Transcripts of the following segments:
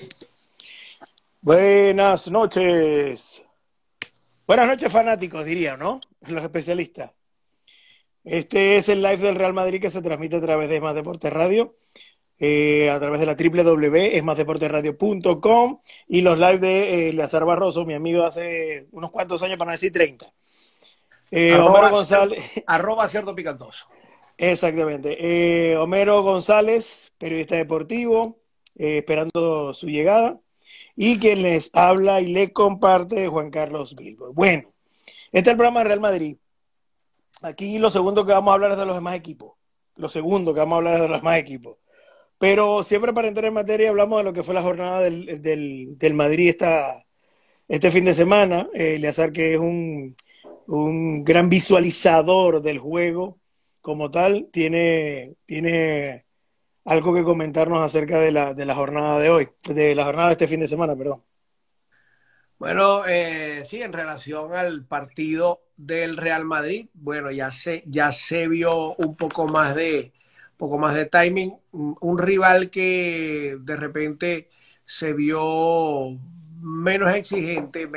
Buenas noches. Buenas noches, fanáticos, diría, ¿no? Los especialistas. Este es el live del Real Madrid que se transmite a través de Más Deporte Radio, a través de la www.esmasdeporteradio.com y los live de Eleazar Barroso, mi amigo de hace unos cuantos años, para no decir 30. Homero González. Arroba Cerdo Picantoso. Exactamente. Homero González, periodista deportivo, esperando su llegada. Y quien les habla y le comparte, Juan Carlos Bilbo. Bueno, este es el programa de Real Madrid. Aquí lo segundo que vamos a hablar es de los demás equipos. Lo segundo que vamos a hablar es de los demás equipos. Pero siempre para entrar en materia hablamos de lo que fue la jornada del Madrid este fin de semana. Eleazar, que es un gran visualizador del juego como tal, tiene algo que comentarnos acerca de la jornada de hoy, de la jornada de este fin de semana, perdón. Bueno, sí, en relación al partido del Real Madrid, bueno, ya se vio un poco más de timing, un rival que de repente se vio menos exigente,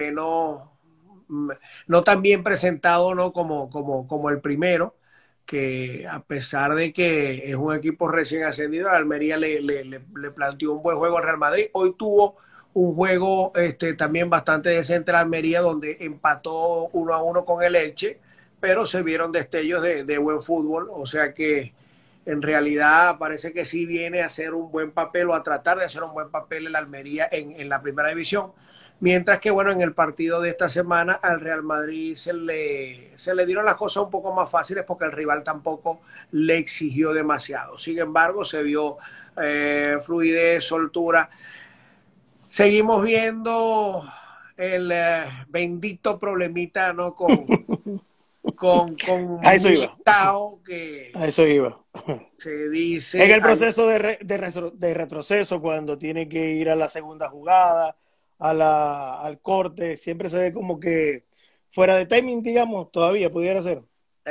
no tan bien presentado, ¿no? como el primero, que a pesar de que es un equipo recién ascendido, Almería le planteó un buen juego al Real Madrid. Hoy tuvo un juego también bastante decente la Almería, donde empató 1-1 con el Elche, pero se vieron destellos de buen fútbol, o sea que en realidad parece que sí viene a hacer un buen papel o a tratar de hacer un buen papel en la Almería en la primera división. Mientras que, bueno, en el partido de esta semana al Real Madrid se le dieron las cosas un poco más fáciles porque el rival tampoco le exigió demasiado. Sin embargo, se vio fluidez, soltura. Seguimos viendo el bendito problemita, ¿no? con A eso iba. Militao, que A eso iba. se dice... En el proceso de retroceso, cuando tiene que ir a la segunda jugada, al corte, siempre se ve como que fuera de timing, digamos, todavía pudiera ser.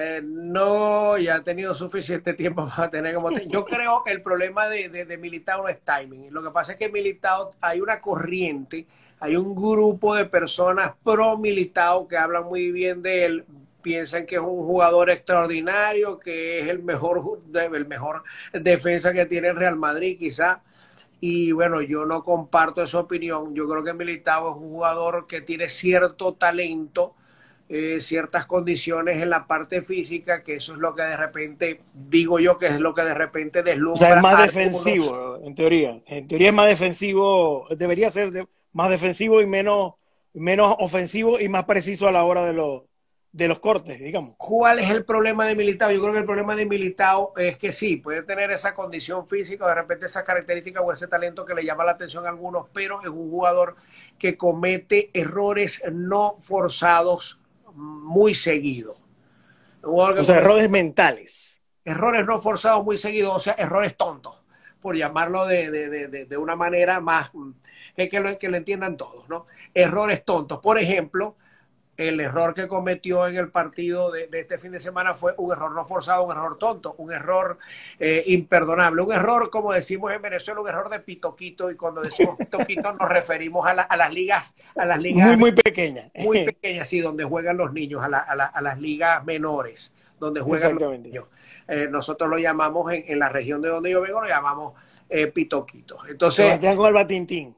No, ya ha tenido suficiente tiempo para tener como... Yo creo que el problema de Militao no es timing. Lo que pasa es que Militao, hay una corriente, hay un grupo de personas pro Militao que hablan muy bien de él, piensan que es un jugador extraordinario, que es el mejor defensa que tiene el Real Madrid, quizá. Y bueno, yo no comparto esa opinión. Yo creo que Militao es un jugador que tiene cierto talento, ciertas condiciones en la parte física, que eso es lo que de repente, digo yo, que es lo que de repente O sea, deslumbra es más a algunos. defensivo, en teoría. En teoría es más defensivo, debería ser más defensivo y menos ofensivo y más preciso a la hora de los cortes, digamos. ¿Cuál es el problema de Militao? Yo creo que el problema de Militao es que sí, puede tener esa condición física, de repente esa característica o ese talento que le llama la atención a algunos, pero es un jugador que comete errores no forzados muy seguido. O sea, errores mentales. Errores no forzados muy seguidos, o sea, errores tontos, por llamarlo de una manera más que lo entiendan todos, ¿no? Errores tontos. Por ejemplo, el error que cometió en el partido de este fin de semana fue un error no forzado, un error tonto, un error imperdonable, un error, como decimos en Venezuela, un error de pitoquito, y cuando decimos pitoquito nos referimos a las ligas Muy pequeñas. muy pequeñas, sí, donde juegan los niños, a las ligas menores, donde juegan los niños. Nosotros lo llamamos en la región de donde yo vengo, lo llamamos pitoquitos. Entonces, Sebastián con el batintín.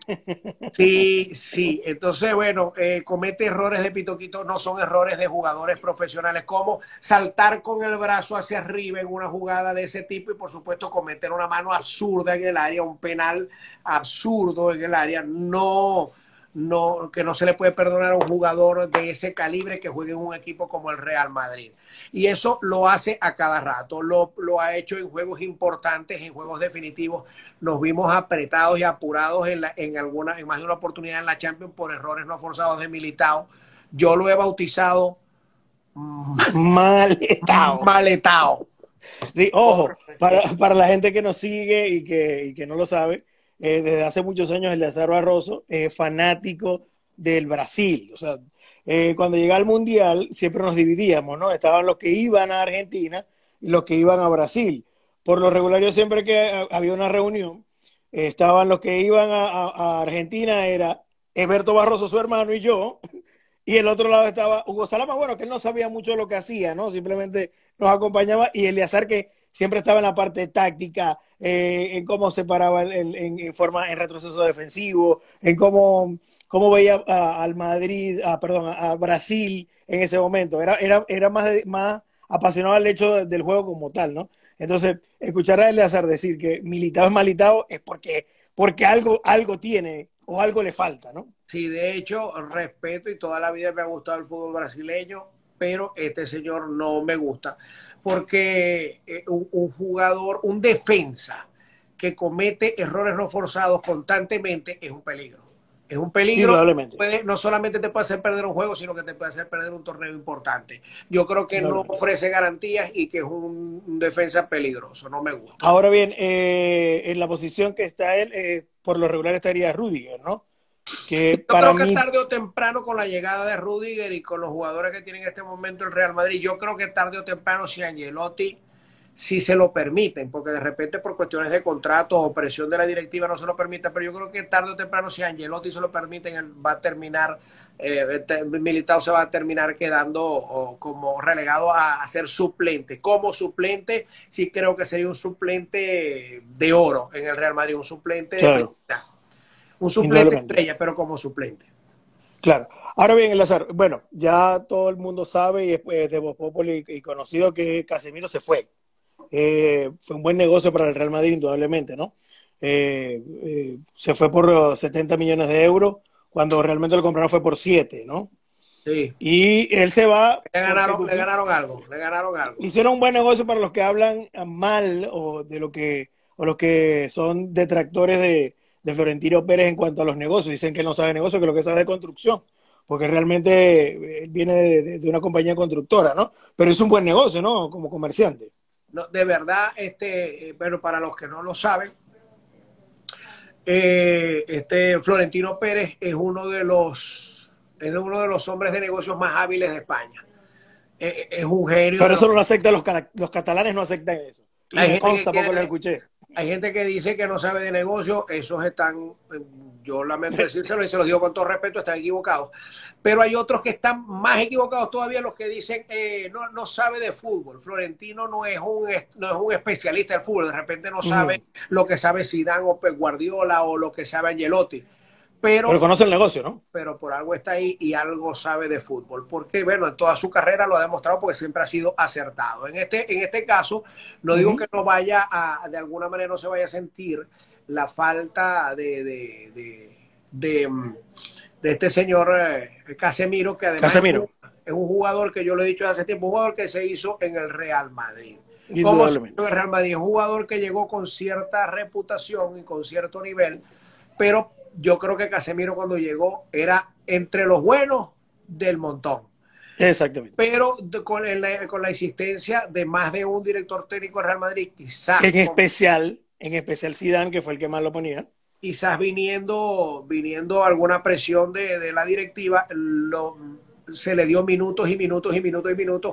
Sí, sí. Entonces, bueno, comete errores de pitoquito, no son errores de jugadores profesionales, como saltar con el brazo hacia arriba en una jugada de ese tipo y, por supuesto, cometer una mano absurda en el área, un penal absurdo en el área. Que no se le puede perdonar a un jugador de ese calibre que juegue en un equipo como el Real Madrid. Y eso lo hace a cada rato, lo ha hecho en juegos importantes, en juegos definitivos. Nos vimos apretados y apurados en más de una oportunidad en la Champions por errores no forzados de Militao. Yo lo he bautizado Maletao. Maletao. Sí, ojo, para la gente que nos sigue y que no lo sabe, desde hace muchos años Eleazar Barroso es fanático del Brasil. O sea, cuando llegaba al Mundial siempre nos dividíamos, ¿no? Estaban los que iban a Argentina y los que iban a Brasil. Por lo regular, yo siempre que había una reunión, estaban los que iban a Argentina, era Eberto Barroso, su hermano, y yo, y el otro lado estaba Hugo Salama, bueno, que él no sabía mucho de lo que hacía, ¿no? Simplemente nos acompañaba, y Eleazar, que siempre estaba en la parte táctica, en cómo se paraba en retroceso defensivo, en cómo veía al Madrid, perdón, a Brasil en ese momento. Era más apasionado al hecho del juego como tal, ¿no? Entonces, escuchar a Eleazar decir que Militao es Militao es porque algo tiene o algo le falta, ¿no? Sí, de hecho, respeto y toda la vida me ha gustado el fútbol brasileño, pero este señor no me gusta, porque un jugador, un defensa que comete errores no forzados constantemente es un peligro. Es un peligro, Indudablemente. no solamente te puede hacer perder un juego, sino que te puede hacer perder un torneo importante. Yo creo que no Indudablemente. ofrece garantías y que es un defensa peligroso, no me gusta. Ahora bien, en la posición que está él, por lo regular estaría Rudiger, ¿no? Que Yo para creo que mí, tarde o temprano con la llegada de Rudiger y con los jugadores que tiene en este momento el Real Madrid, yo creo que tarde o temprano si Ancelotti si se lo permiten, porque de repente por cuestiones de contrato o presión de la directiva no se lo permite, pero yo creo que tarde o temprano si Ancelotti se lo permiten, él va a terminar, Militao se va a terminar quedando como relegado a ser suplente. Como suplente, sí creo que sería un suplente de oro en el Real Madrid, un suplente de claro, primera. Un suplente indudablemente, estrella, pero como suplente. claro. Ahora bien, Eleazar, bueno, ya todo el mundo sabe y es de Voz Populi y conocido que Casemiro se fue. Fue un buen negocio para el Real Madrid, indudablemente, ¿no? Se fue por 70 millones de euros, cuando realmente lo compraron fue por 7, ¿no? Sí. Y él se va porque Le ganaron algo, le ganaron algo. hicieron un buen negocio para los que hablan mal o los que son detractores de Florentino Pérez en cuanto a los negocios. Dicen que él no sabe de negocio, que lo que sabe de construcción, porque realmente él viene de una compañía constructora, ¿no? Pero es un buen negocio, ¿no? Como comerciante. No, de verdad, pero para los que no lo saben, Florentino Pérez es uno de los hombres de negocios más hábiles de España. Es un genio Pero de eso los... no lo aceptan los catalanes, no aceptan eso. Y Hay me gente que consta porque lo quiere, escuché. hay gente que dice que no sabe de negocio, esos están, yo lamento decírselo y se los digo con todo respeto, están equivocados. Pero hay otros que están más equivocados todavía, los que dicen no sabe de fútbol. Florentino no es un especialista del fútbol, de repente no sabe lo que sabe Zidane o Pep Guardiola o lo que sabe Ancelotti. Pero Pero conoce el negocio, ¿no? por algo está ahí y algo sabe de fútbol. Porque, bueno, en toda su carrera lo ha demostrado porque siempre ha sido acertado. En este caso, no digo que no vaya de alguna manera no se vaya a sentir la falta de este señor Casemiro, que además Casemiro, es un jugador que yo lo he dicho hace tiempo, un jugador que se hizo en el Real Madrid. ¿Cómo se hizo indudablemente. en el Real Madrid? Un jugador que llegó con cierta reputación y con cierto nivel, pero yo creo que Casemiro cuando llegó era entre los buenos del montón. Exactamente. Pero con la existencia de más de un director técnico del Real Madrid, En especial Zidane, que fue el que más lo ponía. quizás viniendo alguna presión de la directiva, se le dio minutos y minutos y minutos y minutos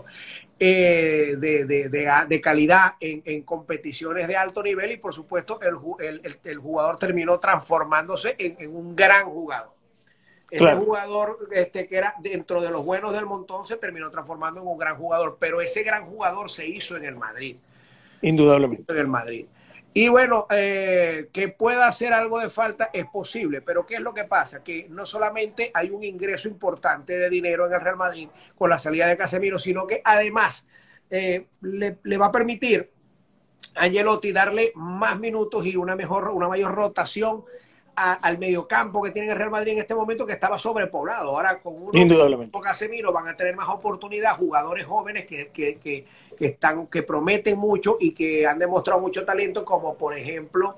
de calidad en competiciones de alto nivel y por supuesto el jugador terminó transformándose en un gran jugador. Ese Claro, jugador que era dentro de los buenos del montón se terminó transformando en un gran jugador, pero ese gran jugador se hizo en el Madrid. indudablemente. En el Madrid. Y bueno, que pueda hacer algo de falta es posible, pero ¿qué es lo que pasa? Que no solamente hay un ingreso importante de dinero en el Real Madrid con la salida de Casemiro, sino que además le va a permitir a Ancelotti darle más minutos y una mayor rotación al mediocampo que tiene el Real Madrid en este momento que estaba sobrepoblado. Ahora con uno Indudablemente. como Casemiro van a tener más oportunidad jugadores jóvenes que prometen mucho y que han demostrado mucho talento, como por ejemplo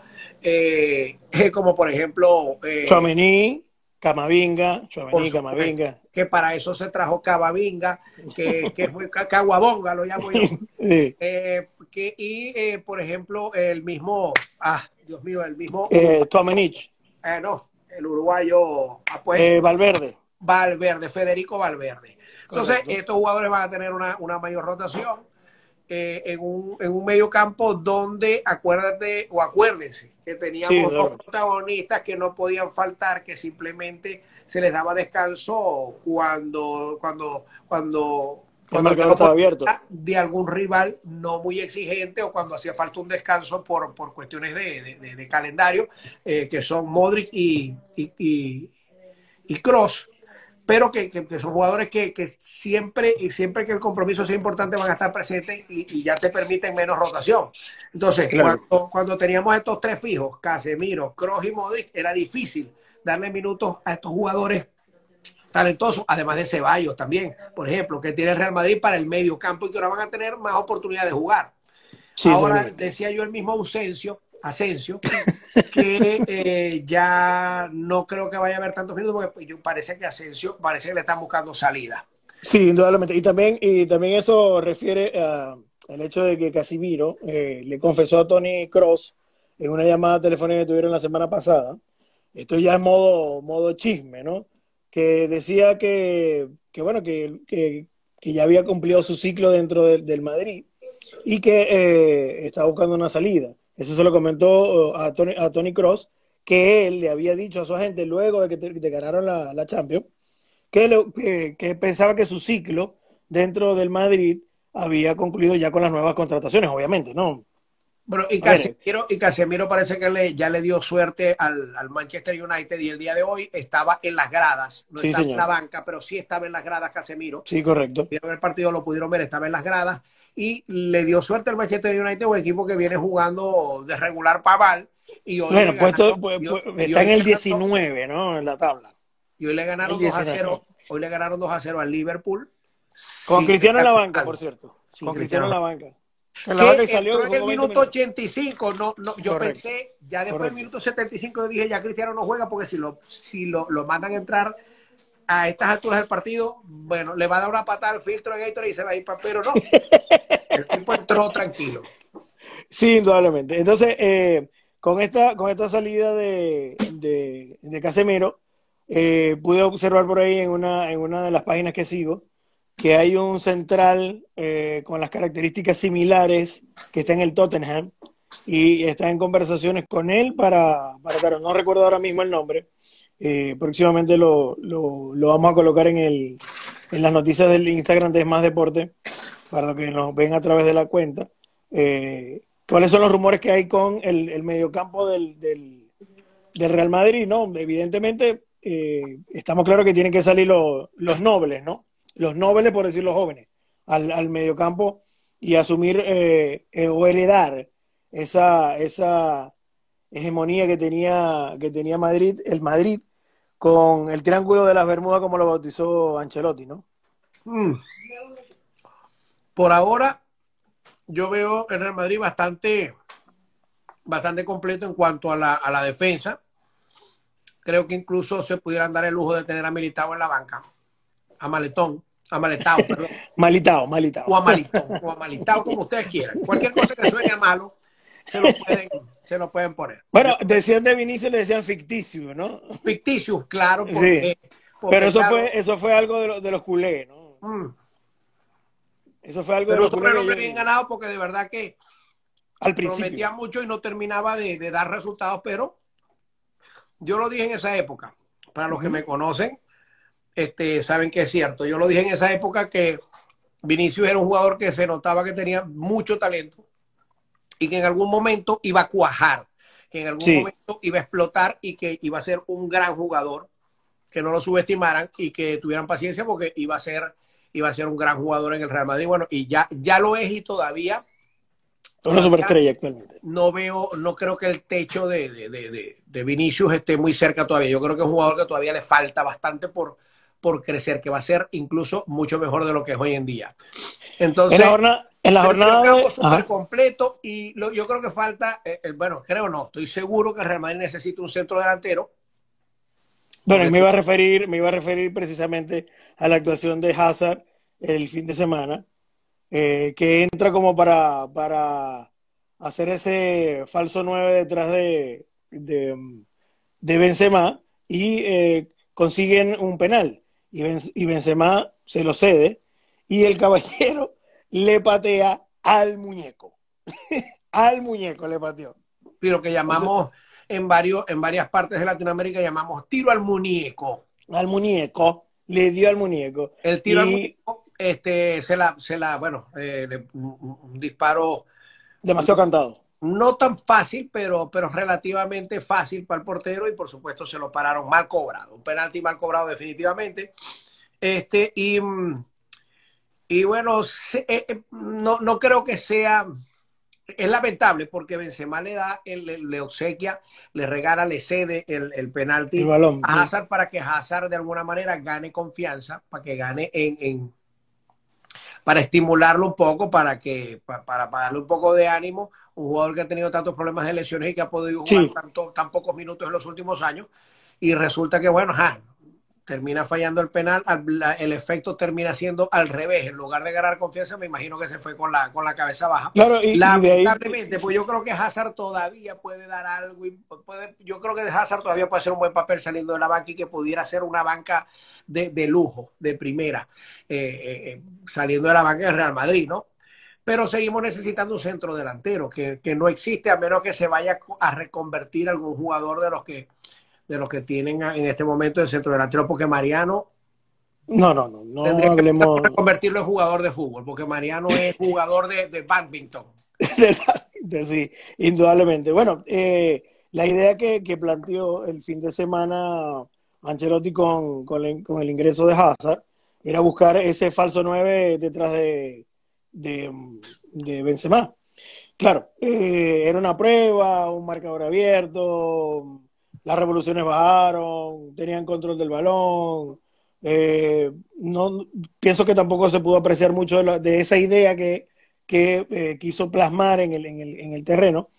Tchouaméni, Camavinga. que para eso se trajo Cavavinga, que es muy caguabonga, lo llamo yo. Sí. Por ejemplo, el mismo, Dios mío, el mismo Tchouaméni, no, el uruguayo pues, Valverde. Valverde, Federico Valverde. Entonces, Correcto. estos jugadores van a tener una mayor rotación en un medio campo donde acuérdate o acuérdense que teníamos dos protagonistas que no podían faltar, que simplemente se les daba descanso cuando el mercado estaba abierto de algún rival no muy exigente o cuando hacía falta un descanso por cuestiones de calendario, que son Modric y Kroos, pero que son jugadores que siempre que el compromiso sea importante van a estar presentes y ya te permiten menos rotación. Entonces, claro, cuando teníamos estos tres fijos, Casemiro, Kroos y Modric, era difícil darle minutos a estos jugadores talentosos, además de Ceballos también, por ejemplo, que tiene el Real Madrid para el medio campo y que ahora van a tener más oportunidad de jugar. Sí, ahora, decía yo el mismo Asensio, que ya no creo que vaya a haber tantos minutos porque parece que Asensio parece que le están buscando salida. Sí, indudablemente. Y también eso refiere al hecho de que Casemiro le confesó a Toni Kroos en una llamada telefónica que tuvieron la semana pasada. Esto ya es modo chisme, ¿no? Que decía que ya había cumplido su ciclo dentro del Madrid y que estaba buscando una salida. Eso se lo comentó a Toni Kroos, que él le había dicho a su agente luego de que ganaron la Champions, que pensaba que su ciclo dentro del Madrid había concluido ya con las nuevas contrataciones, obviamente, ¿no? Bueno, y Casemiro parece que ya le dio suerte al Manchester United y el día de hoy estaba en las gradas, no estaba en la banca, pero sí estaba en las gradas Casemiro. Sí, correcto. Vieron el partido, lo pudieron ver, estaba en las gradas y le dio suerte al Manchester United, un equipo que viene jugando de regular para mal. Y hoy bueno, está en el 19, ¿no? En la tabla. Y hoy le ganaron 2-0. Hoy le ganaron 2-0 al Liverpool. Con Cristiano en la banca, por cierto. Con Cristiano en la banca. Que salió en el minuto 85, yo pensé, ya después del minuto 75 yo dije, ya Cristiano no juega porque si lo mandan a entrar a estas alturas del partido, bueno, le va a dar una patada al filtro de Gatorade y se va a ir para, pero no, el tipo entró tranquilo. Sí, indudablemente. Entonces, con esta salida de Casemiro, pude observar por ahí en una de las páginas que sigo, que hay un central con las características similares que está en el Tottenham y está en conversaciones con él claro, no recuerdo ahora mismo el nombre, próximamente lo vamos a colocar en las noticias del Instagram de Es Más Deporte para los que nos ven a través de la cuenta. ¿Cuáles son los rumores que hay con el mediocampo del Real Madrid? ¿No? Evidentemente estamos claros que tienen que salir los nobles, ¿no? Los nobles, por decir los jóvenes, al mediocampo y asumir o heredar esa hegemonía que tenía el Madrid con el Triángulo de las Bermudas, como lo bautizó Ancelotti, ¿no? Por ahora, yo veo el Real Madrid bastante completo en cuanto a la defensa. Creo que incluso se pudieran dar el lujo de tener a Militao en la banca. Amaletao, perdón. Malitao. O Amalitao, como ustedes quieran. Cualquier cosa que suene a malo, se lo pueden poner. Bueno, decían de Vinicius, le decían ficticio, ¿no? Ficticius, claro. Porque pero eso fue algo de los culés, ¿no? Eso fue algo de los culés. Pero no bien ganado porque de verdad que al principio prometía mucho y no terminaba de dar resultados, pero yo lo dije en esa época. Para los que me conocen, saben que es cierto. Yo lo dije en esa época que Vinicius era un jugador que se notaba que tenía mucho talento y que en algún momento iba a cuajar, que en algún momento iba a explotar y que iba a ser un gran jugador, que no lo subestimaran y que tuvieran paciencia porque iba a ser un gran jugador en el Real Madrid. Bueno, y ya lo es y todavía una superestrella actualmente. No creo que el techo de Vinicius esté muy cerca todavía. Yo creo que es un jugador que todavía le falta bastante por crecer, que va a ser incluso mucho mejor de lo que es hoy en día. Entonces, en la jornada súper completo y yo creo que falta, estoy seguro que el Real Madrid necesita un centro delantero. Bueno, me iba a referir precisamente a la actuación de Hazard el fin de semana, que entra como para hacer ese falso 9 detrás de Benzema y consiguen un penal y Benzema se lo cede y el caballero le patea al muñeco. Al muñeco le pateó. Y lo que O sea, llamamos en varias partes de Latinoamérica, llamamos tiro al muñeco. al muñeco, le dio al muñeco. El tiro al Y muñeco, bueno, un disparo demasiado cantado. no tan fácil, pero relativamente fácil para el portero y por supuesto se lo pararon mal cobrado. Un penalti mal cobrado definitivamente. Este, y, y bueno, no creo que sea. Es lamentable porque Benzema le obsequia, le regala, le cede el El penalti balón, a sí. Hazard para que Hazard de alguna manera gane confianza, para que gane para estimularlo un poco, para darle un poco de ánimo. Un jugador que ha tenido tantos problemas de lesiones y que ha podido jugar Sí. tan pocos minutos en los últimos años. Y resulta que, bueno, termina fallando el penal, el efecto termina siendo al revés. En lugar de ganar confianza, me imagino que se fue con la cabeza baja. Claro, y de ahí. Lamentablemente, pues yo creo que Hazard todavía puede dar algo. Yo creo que Hazard todavía puede hacer un buen papel saliendo de la banca y que pudiera ser una banca de lujo, de primera, saliendo de la banca del Real Madrid, ¿no? Pero seguimos necesitando un centro delantero que no existe a menos que se vaya a reconvertir algún jugador de los que tienen en este momento el centro delantero, porque Mariano No tendría que empezar hablemos. por convertirlo en jugador de fútbol, porque Mariano es jugador de badminton. Sí, indudablemente. Bueno, la idea que planteó el fin de semana Ancelotti con el ingreso de Hazard era buscar ese falso 9 detrás de, de Benzema. Claro, era una prueba, un marcador abierto, las revoluciones bajaron, tenían control del balón. No, pienso que tampoco se pudo apreciar mucho de esa idea que quiso plasmar en el terreno,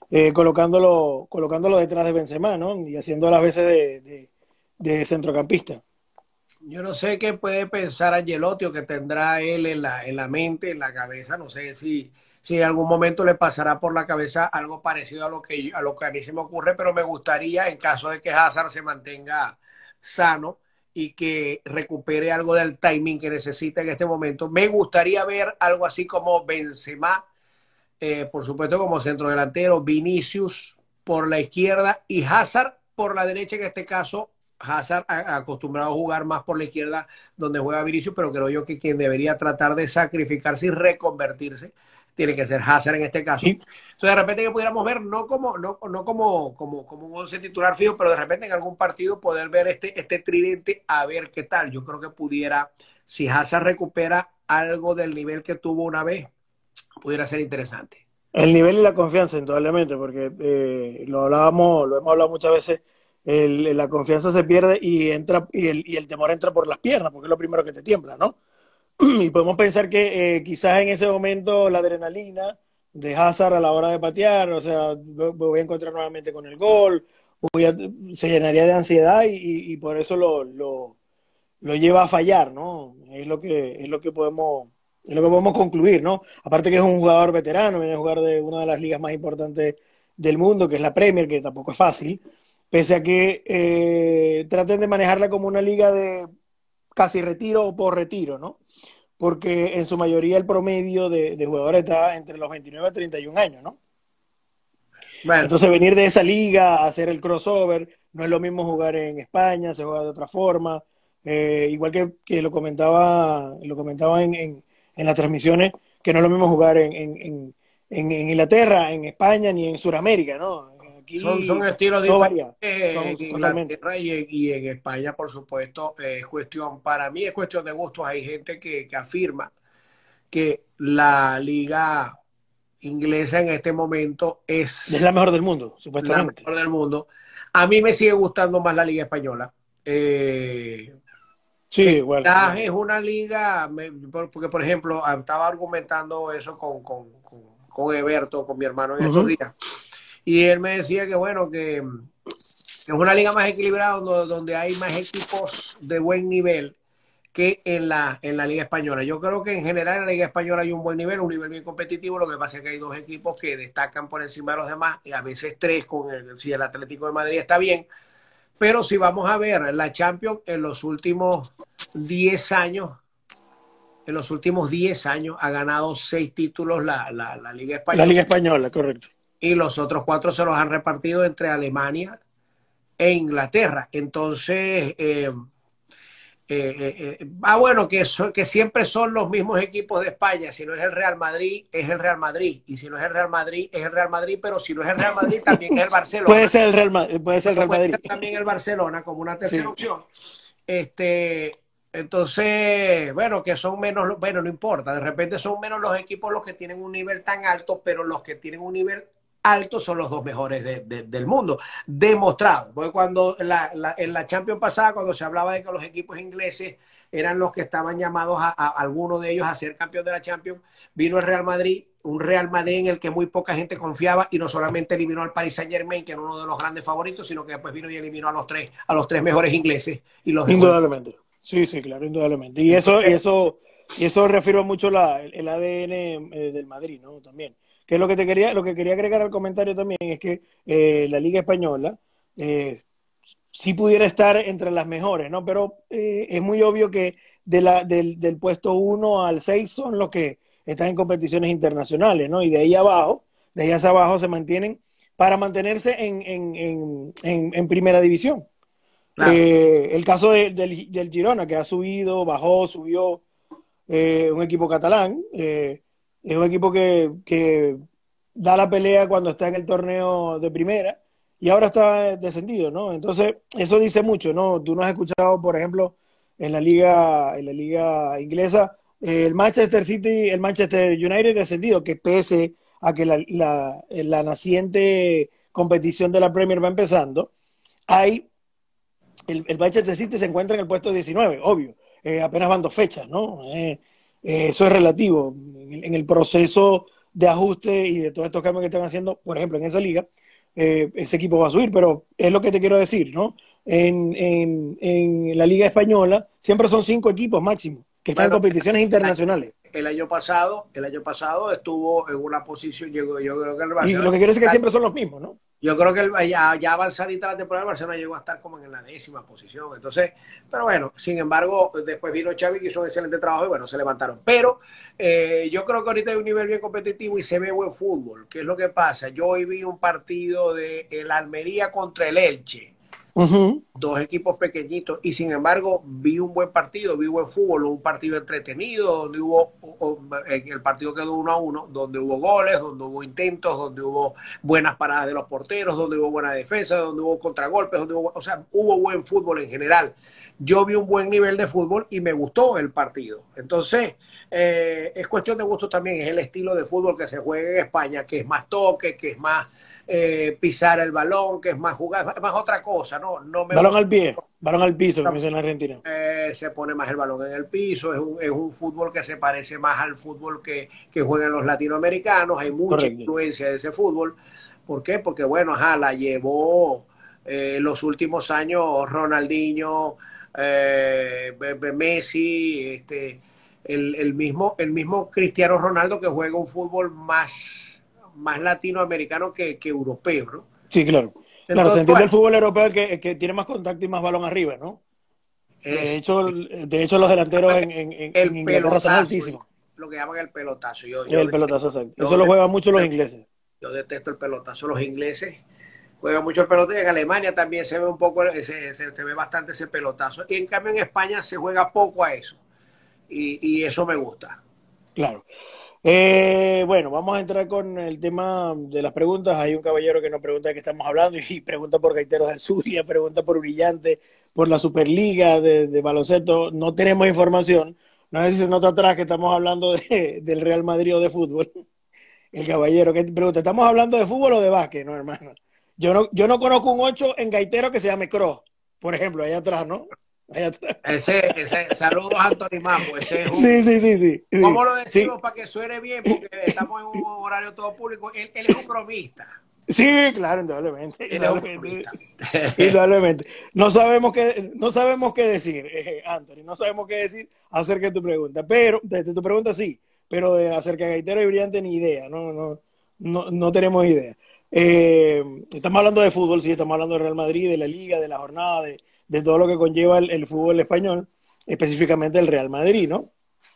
colocándolo detrás de Benzema, ¿no? Y haciendo las veces de centrocampista. Yo no sé qué puede pensar Ancelotti o que tendrá él en la mente, en la cabeza. No sé si en algún momento le pasará por la cabeza algo parecido a lo que a mí se me ocurre, pero me gustaría, en caso de que Hazard se mantenga sano y que recupere algo del timing que necesita en este momento, me gustaría ver algo así como Benzema, por supuesto como centrodelantero, Vinicius por la izquierda y Hazard por la derecha, en este caso Hazard acostumbrado a jugar más por la izquierda donde juega Vinicius, pero creo yo que quien debería tratar de sacrificarse y reconvertirse tiene que ser Hazard en este caso. Y Entonces de repente que pudiéramos ver, no como un 11 titular fijo, pero de repente en algún partido poder ver este tridente a ver qué tal. Yo creo que pudiera, si Hazard recupera algo del nivel que tuvo una vez, pudiera ser interesante. el nivel y la confianza, indudablemente, porque lo hemos hablado muchas veces, la confianza se pierde y entra y el temor entra por las piernas, porque es lo primero que te tiembla, ¿no? Y podemos pensar que quizás en ese momento la adrenalina de Hazard a la hora de patear, o sea, voy a encontrar nuevamente con el gol, se llenaría de ansiedad y por eso lo lleva a fallar, ¿no? Es lo que podemos concluir, ¿no? Aparte que es un jugador veterano, viene a jugar de una de las ligas más importantes del mundo, que es la Premier, que tampoco es fácil, pese a que traten de manejarla como una liga de casi retiro o por retiro, ¿no? Porque en su mayoría el promedio de jugadores está entre los 29 a 31 años, ¿no? Bueno, Entonces venir de esa liga, hacer el crossover, no es lo mismo jugar en España, se juega de otra forma. Igual que lo comentaba en las transmisiones, que no es lo mismo jugar en Inglaterra, en España, ni en Sudamérica, ¿no? son Aquí estilos todo varía, diferentes en totalmente. Inglaterra y en España, por supuesto, es cuestión, para mí es cuestión de gustos. Hay gente que afirma que la liga inglesa en este momento Es es la mejor del mundo, la supuestamente. mejor del mundo. A mí me sigue gustando más la liga española. Eh, Sí, igual, quizás igual. es una liga, porque por ejemplo, estaba argumentando eso con Eberto, con mi hermano en estos Ujú. días. Y él me decía que bueno, que es una liga más equilibrada donde hay más equipos de buen nivel que en la Liga Española. Yo creo que en general en la Liga Española hay un buen nivel, un nivel bien competitivo. Lo que pasa es que hay dos equipos que destacan por encima de los demás y a veces tres, si el Atlético de Madrid está bien. Pero si vamos a ver la Champions en los últimos 10 años, en los últimos 10 años ha ganado 6 títulos la Liga La Española. Liga Española, correcto. Y los otros 4 se los han repartido entre Alemania e Inglaterra. Entonces, bueno, que siempre son los mismos equipos de España. Si no es el Real Madrid, es el Real Madrid. Y si no es el Real Madrid, es el Real Madrid. Pero si no es el Real Madrid, también es el Barcelona. Puede ser el Real Madrid. Puede ser el Real Madrid. También el Barcelona como una tercera opción. Entonces, bueno, que son menos, bueno, no importa. De repente son menos los equipos los que tienen un nivel tan alto, pero los que tienen un nivel alto son los dos mejores del mundo, demostrado. Porque cuando en la Champions pasada, cuando se hablaba de que los equipos ingleses eran los que estaban llamados a alguno de ellos a ser campeón de la Champions, vino el Real Madrid, un Real Madrid en el que muy poca gente confiaba y no solamente eliminó al Paris Saint-Germain, que era uno de los grandes favoritos, sino que después vino y eliminó a los tres mejores ingleses. Y los indudablemente. Sí, sí, claro, indudablemente. Y eso reafirma mucho el ADN del Madrid, ¿no? También. Que es lo que quería agregar al comentario también es que la Liga Española sí pudiera estar entre las mejores, ¿no? Pero es muy obvio que del puesto 1 al 6 son los que están en competiciones internacionales, ¿no? Y de ahí hacia abajo se mantienen para mantenerse en primera división. Claro. El caso del Girona, que ha subido, bajó, subió, un equipo catalán, es un equipo que da la pelea cuando está en el torneo de primera y ahora está descendido, ¿no? Entonces, eso dice mucho, ¿no? Tú no has escuchado, por ejemplo, en la liga inglesa, el Manchester City, el Manchester United descendido, que pese a que la naciente competición de la Premier va empezando, el Manchester City se encuentra en el puesto 19, obvio, apenas van 2 fechas, ¿no? Eso es relativo. En el proceso de ajuste y de todos estos cambios que están haciendo, por ejemplo, en esa liga, ese equipo va a subir, pero es lo que te quiero decir, ¿no? En la Liga Española siempre son 5 equipos máximo, que están en competiciones internacionales. El año pasado estuvo en una posición, yo creo que el Barcelona. Y lo que quiero decir es que siempre son los mismos, ¿no? Yo creo que ya avanzadita la temporada, el Barcelona llegó a estar como en la 10ª posición. Entonces, pero bueno, sin embargo, después vino Xavi que hizo un excelente trabajo y bueno, se levantaron. Pero yo creo que ahorita hay un nivel bien competitivo y se ve buen fútbol. ¿Qué es lo que pasa? Yo hoy vi un partido de el Almería contra el Elche. Dos equipos pequeñitos y sin embargo vi un buen partido, vi buen fútbol, un partido entretenido donde el partido quedó 1-1, donde hubo goles, donde hubo intentos, donde hubo buenas paradas de los porteros, donde hubo buena defensa, donde hubo contragolpes, hubo buen fútbol en general. Yo vi un buen nivel de fútbol y me gustó el partido. Entonces, es cuestión de gusto también, es el estilo de fútbol que se juega en España, que es más toque, que es más pisar el balón, que es más jugar, es más otra cosa, ¿no? Balón al pie, balón al piso, como dicen en Argentina. Se pone más el balón en el piso, es un fútbol que se parece más al fútbol que juegan los latinoamericanos, hay mucha Correcto. influencia de ese fútbol. ¿Por qué? Porque, bueno, la llevó los últimos años Ronaldinho, Messi, el mismo Cristiano Ronaldo, que juega un fútbol más latinoamericano que europeo, ¿no? Sí, claro. Entonces, claro, se entiende el fútbol europeo el que tiene más contacto y más balón arriba, ¿no? De hecho, los delanteros en Inglaterra son altísimos. Lo que llaman el pelotazo. El pelotazo, exacto. Eso lo juegan mucho los ingleses. Yo detesto el pelotazo. Los ingleses juegan mucho el pelotazo. En Alemania también se ve un poco, se ve bastante ese pelotazo. Y en cambio en España se juega poco a eso. Y eso me gusta. Claro. Bueno, vamos a entrar con el tema de las preguntas. Hay un caballero que nos pregunta de qué estamos hablando y pregunta por Gaiteros del Zulia, pregunta por Brillante, por la Superliga de baloncesto. No tenemos información. No sé si se nota atrás que estamos hablando del Real Madrid o de fútbol. El caballero que pregunta, ¿estamos hablando de fútbol o de básquet? No, hermano. Yo no conozco un 8 en Gaitero que se llame Cross, por ejemplo, allá atrás, ¿no? Ese saludos a Anthony Mambo. Ese es sí. ¿Cómo lo decimos para que suene bien? Porque estamos en un horario todo público. Él es un bromista. Sí, claro, indudablemente. Indudablemente. No sabemos qué decir, Anthony. No sabemos qué decir acerca de tu pregunta. Pero, de tu pregunta sí. Pero acerca de Gaitero y Brillante ni idea. No tenemos idea. Estamos hablando de fútbol, sí, estamos hablando de Real Madrid, de la Liga, de la jornada, de todo lo que conlleva el fútbol español, específicamente el Real Madrid, ¿no?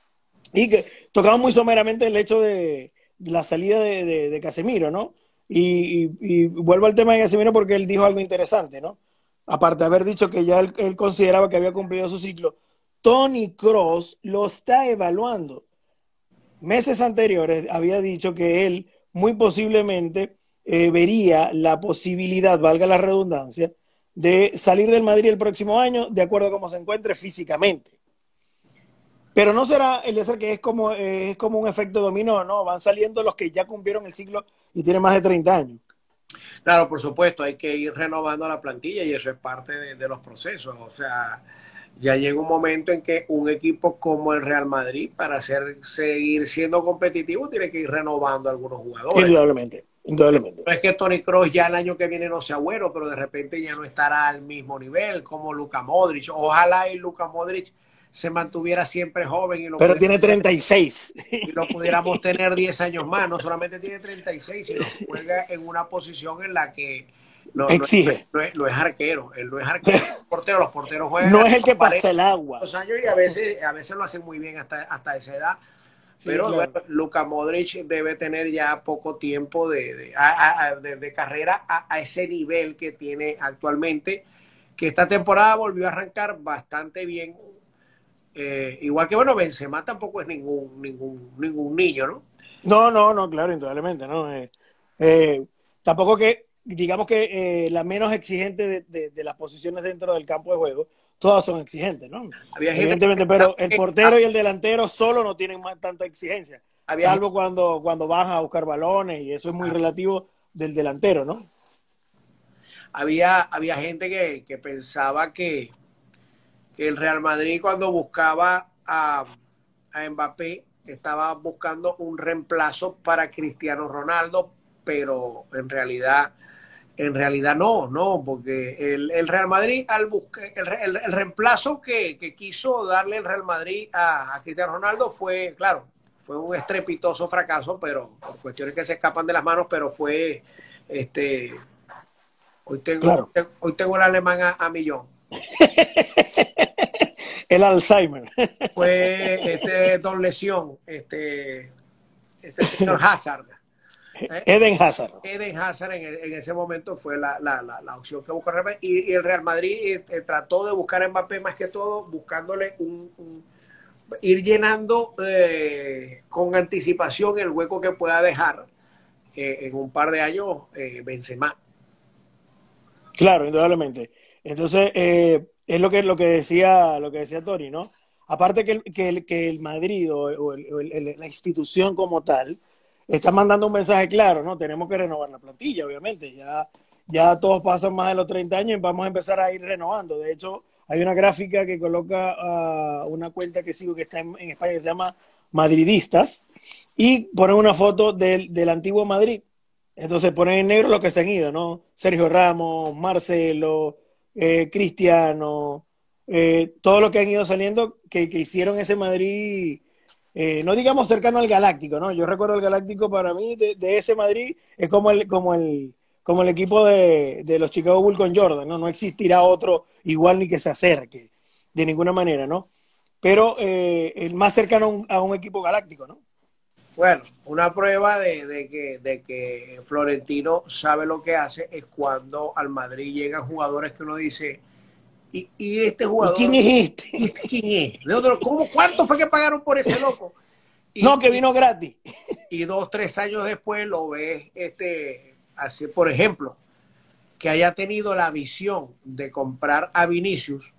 Y que tocaba muy someramente el hecho de la salida de Casemiro, ¿no? Y vuelvo al tema de Casemiro porque él dijo algo interesante, ¿no? Aparte de haber dicho que ya él consideraba que había cumplido su ciclo, Toni Kroos lo está evaluando. Meses anteriores había dicho que él muy posiblemente vería la posibilidad, valga la redundancia, de salir del Madrid el próximo año de acuerdo a cómo se encuentre físicamente. Pero no será, Eliezer, que es como un efecto dominó, ¿no? Van saliendo los que ya cumplieron el ciclo y tienen más de 30 años. Claro, por supuesto, hay que ir renovando la plantilla y eso es parte de los procesos. O sea, ya llega un momento en que un equipo como el Real Madrid, para seguir siendo competitivo, tiene que ir renovando algunos jugadores. Indudablemente, indudablemente. No es que Toni Kroos ya el año que viene no sea bueno, pero de repente ya no estará al mismo nivel como Luka Modric. Ojalá y Luka Modric se mantuviera siempre joven pero tiene 36. y lo pudiéramos tener 10 años más. No solamente tiene 36, sino que juega en una posición en la que Exige. No es arquero. Él no es arquero, es portero. Los porteros juegan no es el que pasa el agua. Años y a veces lo hacen muy bien hasta esa edad. Sí, pero claro. Bueno, Luka Modric debe tener ya poco tiempo de carrera a ese nivel que tiene actualmente, que esta temporada volvió a arrancar bastante bien. Igual que, bueno, Benzema tampoco es ningún niño, ¿no? No, claro, indudablemente, ¿no? Tampoco que, digamos que la menos exigente de las posiciones dentro del campo de juego, todas son exigentes, ¿no? Evidentemente, pero el portero y el delantero solo no tienen tanta exigencia, salvo cuando baja a buscar balones, y eso es muy relativo del delantero, ¿no? Había gente que pensaba que el Real Madrid, cuando buscaba a Mbappé, estaba buscando un reemplazo para Cristiano Ronaldo, pero en realidad no, porque el Real Madrid, al buscar el reemplazo que quiso darle el Real Madrid a Cristiano Ronaldo fue, claro, fue un estrepitoso fracaso, pero por cuestiones que se escapan de las manos, pero fue hoy tengo el alemán a millón. El Alzheimer. Fue Don Lesión, este señor Hazard. Eden Hazard. Eden Hazard en ese momento fue la opción que buscó el Real Madrid. Y el Real Madrid trató de buscar a Mbappé más que todo, buscándole ir llenando con anticipación el hueco que pueda dejar en un par de años Benzema. Claro, indudablemente. Entonces, es lo que decía Tony, ¿no? Aparte que el Madrid o la institución como tal está mandando un mensaje claro, ¿no? Tenemos que renovar la plantilla, obviamente. Ya todos pasan más de los 30 años y vamos a empezar a ir renovando. De hecho, hay una gráfica que coloca una cuenta que sigo que está en España que se llama Madridistas y ponen una foto del antiguo Madrid. Entonces ponen en negro los que se han ido, ¿no? Sergio Ramos, Marcelo, Cristiano, todos los que han ido saliendo que hicieron ese Madrid, no digamos cercano al Galáctico, ¿no? Yo recuerdo el Galáctico para mí de ese Madrid es como el equipo de los Chicago Bulls con Jordan, ¿no? No existirá otro igual ni que se acerque, de ninguna manera, ¿no? Pero el más cercano a un equipo galáctico, ¿no? Bueno, una prueba de que Florentino sabe lo que hace es cuando al Madrid llegan jugadores que uno dice, ¿y este jugador? ¿Y quién es este? ¿Y este quién es? ¿Cuánto fue que pagaron por ese loco? No, que vino gratis. Y 2-3 años después lo ves, así, por ejemplo, que haya tenido la visión de comprar a Vinicius.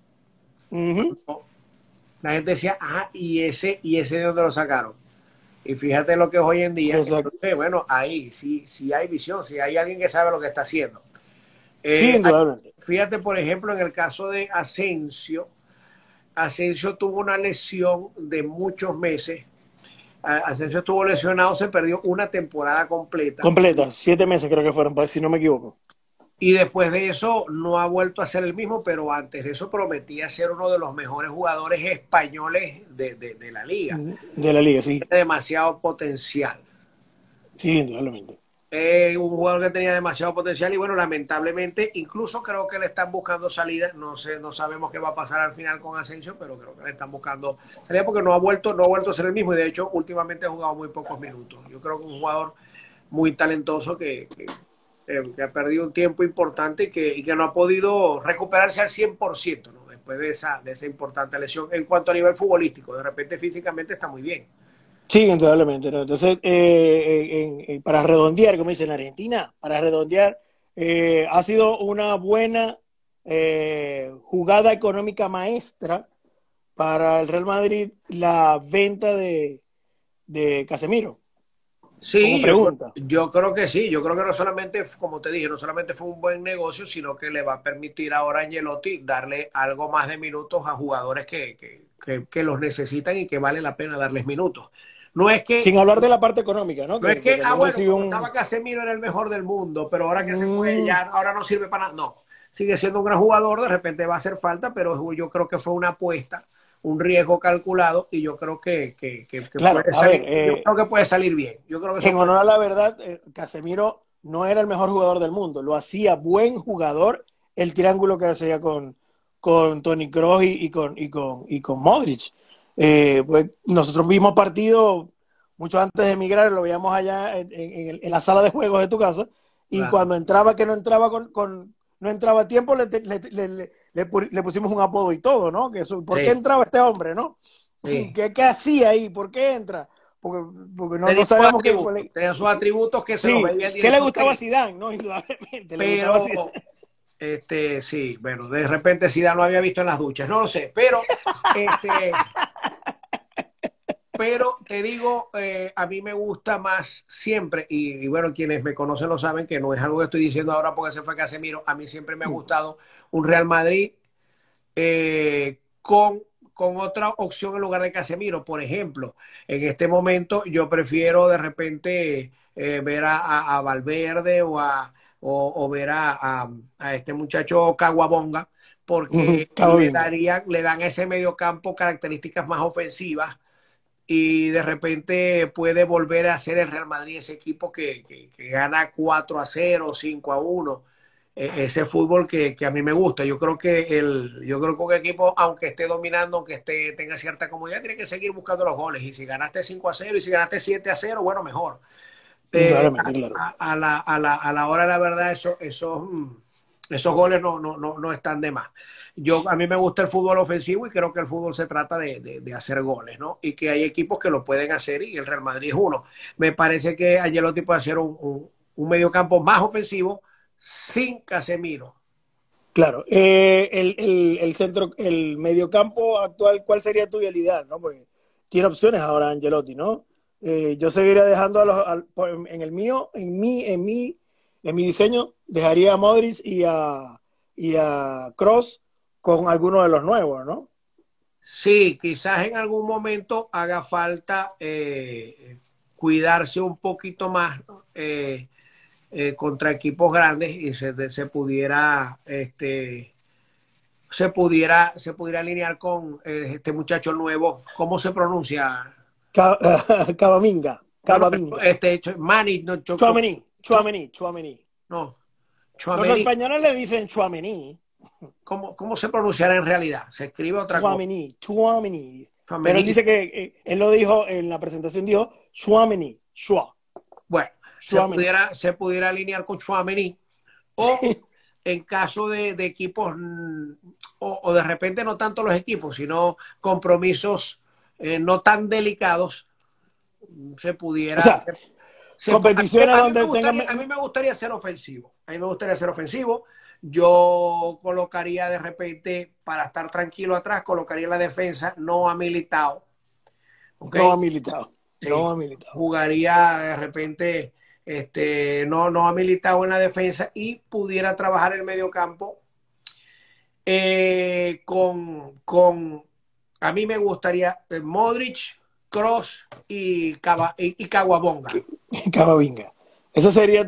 La gente decía, ajá, ¿y ese de dónde lo sacaron? Y fíjate lo que es hoy en día. Entonces, bueno, ahí sí hay visión, sí hay alguien que sabe lo que está haciendo. Sí, indudablemente. Fíjate, por ejemplo, en el caso de Asensio tuvo una lesión de muchos meses. Asensio estuvo lesionado, se perdió una temporada completa. Completa, 7 meses creo que fueron, si no me equivoco. Y después de eso no ha vuelto a ser el mismo, pero antes de eso prometía ser uno de los mejores jugadores españoles de la liga. De la liga, sí. Tiene demasiado potencial. Sí, indudablemente. Un jugador que tenía demasiado potencial y bueno, lamentablemente, incluso creo que le están buscando salida. No sé, no sabemos qué va a pasar al final con Asensio, pero creo que le están buscando salida porque no ha vuelto a ser el mismo y de hecho últimamente ha jugado muy pocos minutos. Yo creo que es un jugador muy talentoso que ha perdido un tiempo importante y que no ha podido recuperarse al 100%, ¿no? Después de esa importante lesión. En cuanto a nivel futbolístico, de repente físicamente está muy bien. Sí, indudablemente, ¿no? Entonces, para redondear, como dicen en Argentina, para redondear, ha sido una buena jugada económica maestra para el Real Madrid la venta de Casemiro, como Sí, pregunta. yo creo que sí. Yo creo que no solamente, como te dije, no solamente fue un buen negocio, sino que le va a permitir ahora a Ancelotti darle algo más de minutos a jugadores que los necesitan y que vale la pena darles minutos. No es que, Sin hablar de la parte económica, ¿no? no es Que que, también bueno, recibió cuando un... estaba Casemiro era el mejor del mundo, pero ahora que se fue, Mm, ya ahora no sirve para nada. No, sigue siendo un gran jugador, de repente va a hacer falta, pero yo creo que fue una apuesta, un riesgo calculado y yo creo que claro, puede a ver, salir, yo creo que puede salir bien. Yo creo que eso en puede. honor a la verdad, Casemiro no era el mejor jugador del mundo, lo hacía buen jugador el triángulo que hacía con Toni Kroos y con Modric. Pues nosotros vimos partido mucho antes de emigrar, lo veíamos allá en la sala de juegos de tu casa, y Claro. cuando entraba, que no entraba no entraba a tiempo, le pusimos un apodo y todo, ¿no? ¿Por qué Sí, entraba este hombre, no? sí. ¿Qué hacía ahí? ¿Por qué entra? Porque no Tenía sus sabíamos qué. atributos, tenía sus atributos que se los Sí, veía el ¿qué le director gustaba a técnico. Zidane? No, indudablemente, le gustaba a Pero, Zidane. sí, bueno, de repente Zidane lo había visto en las duchas, no lo sé, este, pero te digo, a mí me gusta más siempre, y bueno, quienes me conocen lo saben que no es algo que estoy diciendo ahora porque se fue Casemiro, a mí siempre me ha gustado un Real Madrid con otra opción en lugar de Casemiro. Por ejemplo, en este momento yo prefiero de repente ver a Valverde o ver a este muchacho Caguabonga, porque Cabo Vinga. le dan a ese medio campo características más ofensivas y de repente puede volver a ser el Real Madrid ese equipo que gana 4-0, 5-1, ese fútbol que a mí me gusta. Yo creo que un equipo, aunque esté dominando, aunque tenga cierta comodidad, tiene que seguir buscando los goles. Y si ganaste 5-0 y si ganaste 7-0, bueno, mejor. Eh, Indudablemente, claro. a la hora de la verdad, esos goles no están de más. A mí me gusta el fútbol ofensivo y creo que el fútbol se trata de hacer goles, ¿no? Y que hay equipos que lo pueden hacer y el Real Madrid es uno. Me parece que Ancelotti puede hacer un mediocampo más ofensivo sin Casemiro. Claro. El mediocampo actual, ¿cuál sería tu ideal, no? Porque tiene opciones ahora Angelotti, ¿no? Yo seguiría dejando en el mío, en mi diseño, dejaría a Modric y a Kroos con alguno de los nuevos, ¿no? Sí, quizás en algún momento haga falta cuidarse un poquito más, ¿no? Contra equipos grandes y se pudiera se pudiera alinear con este muchacho nuevo. ¿Cómo se pronuncia? Ca- Cavaminga, No, no, Cavaminga. Mani, no, Chouameni, Chouameni, Chouameni. no, Los Chouameni. españoles le dicen Chouameni, ¿Cómo se pronunciará en realidad? Se escribe otra cosa. Chouameni, Chouameni. Pero él Chouameni. dice él lo dijo en la presentación, dijo Chouameni, Bueno, se Chouameni. pudiera, se pudiera alinear con Chouameni o en caso de equipos o de repente no tanto los equipos, sino compromisos no tan delicados, se O pudiera. sea, competiciones donde tengan... A mí me gustaría ser ofensivo. A mí me gustaría ser ofensivo. Yo colocaría de repente, para estar tranquilo atrás, colocaría en la defensa, no ha militado. ¿Ok? No ha militado, no Sí. ha militado. Jugaría de repente, no ha militado en la defensa y pudiera trabajar el medio campo a mí me gustaría Modric, Kroos y Caguabonga. Cavaminga. Esa sería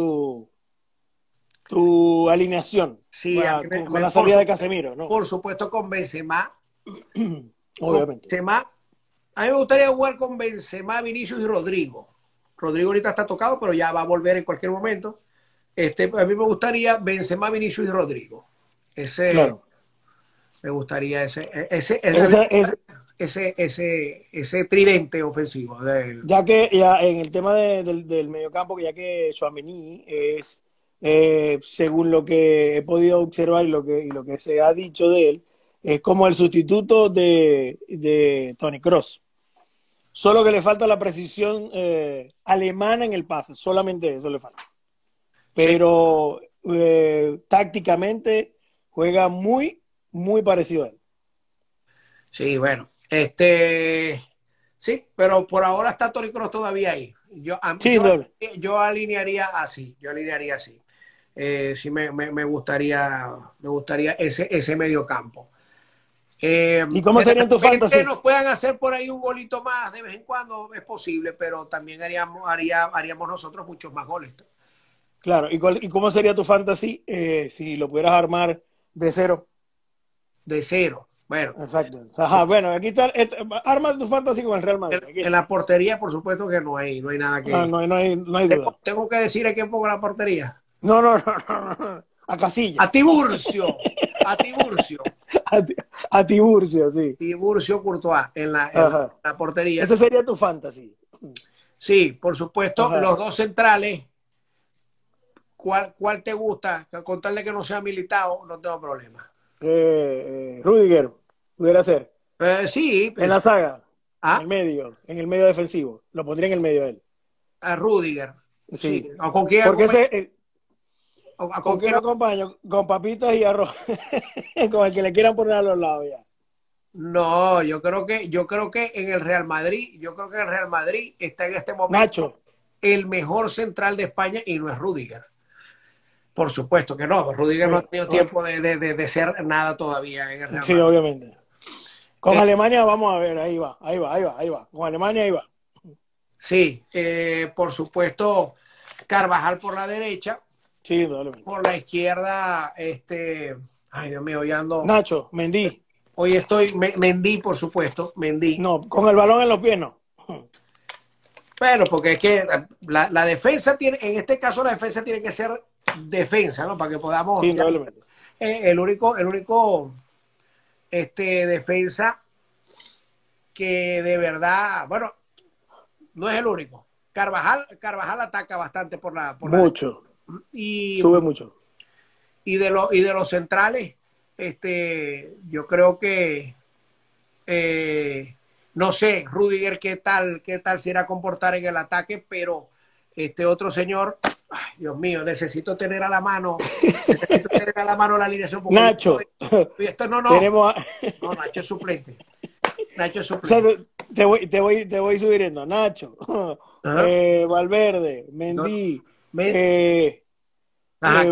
tu alineación Sí, a mí con la salida de Casemiro, ¿no? por supuesto con Benzema. Con Obviamente. Benzema. A mí me gustaría jugar con Benzema, Vinicius y Rodrigo. Rodrigo ahorita está tocado, pero ya va a volver en cualquier momento. A mí me gustaría Benzema, Vinicius y Rodrigo. Claro. Me gustaría Esa es, ese tridente ofensivo. ya que ya en el tema del mediocampo, que ya que Tchouaméni es, según lo que he podido observar y lo que se ha dicho de él, es como el sustituto de Toni Kroos. Solo que le falta la precisión alemana en el pase, solamente eso le falta. Sí, Pero tácticamente juega muy, muy parecido a él. sí, bueno. Sí, pero por ahora está Toni Kroos todavía ahí. Sí, doble. Yo alinearía así. Sí, me gustaría ese medio campo. ¿Y cómo Que de serían tu repente fantasy? nos puedan hacer por ahí un golito más de vez en cuando, es posible, pero también haríamos nosotros muchos más goles. Claro, ¿y cómo sería tu fantasy si lo pudieras armar de cero? De cero. Bueno, Exacto. Ajá, bueno, aquí está. Arma tu fantasy con el Real Madrid. Aquí en está. la portería, por supuesto que no hay nada Ah, que. no hay duda. Tengo que decir a quién pongo la portería. No. A Casilla. A Tiburcio. A Tiburcio. A Tiburcio, sí. Tiburcio Courtois en Ajá. la portería. Ese sería tu fantasy. Sí, por supuesto, Ajá. los dos centrales. ¿Cuál te gusta? Con tal de que no sea militado, no tengo problema. Rudiger, pudiera ser. Sí, En pues, la saga, a, en el medio defensivo. Lo pondría en el medio de él. a Rudiger. Sí. Sí. ¿O con quién, Porque ese, con ¿con qué quién? lo acompaño? Con papitas y arroz. Con el que le quieran poner a los lados ya. No, yo creo que en el Real Madrid, está en este momento Nacho. el mejor central de España y no es Rudiger. Por supuesto que no, Rudiger no ha tenido tiempo de ser nada todavía en el Real Sí, Madrid. obviamente. Con Eh, Alemania vamos a ver, ahí va. Con Alemania ahí va. sí, por supuesto, Carvajal por la derecha, Sí, indudablemente. por la izquierda, ay Dios mío, ya ando, Nacho, Mendy. hoy Mendy, por supuesto, Mendy. No, con el balón en los pies no. Bueno, porque es que la defensa en este caso la defensa tiene que ser defensa, ¿no? Para que podamos, Sí, indudablemente. el único defensa que de verdad, bueno, no es el único. Carvajal ataca bastante Mucho. y, Sube mucho. y de los centrales, yo creo que no sé, Rudiger qué tal se irá a comportar en el ataque, pero este otro señor, ay, Dios mío, necesito tener a la mano la alineación porque Nacho. esto no, Tenemos a... Nacho es suplente. Nacho es O sea, suplente. te voy subiendo. Nacho. Ajá. Valverde. No, Mendy. me- ajá.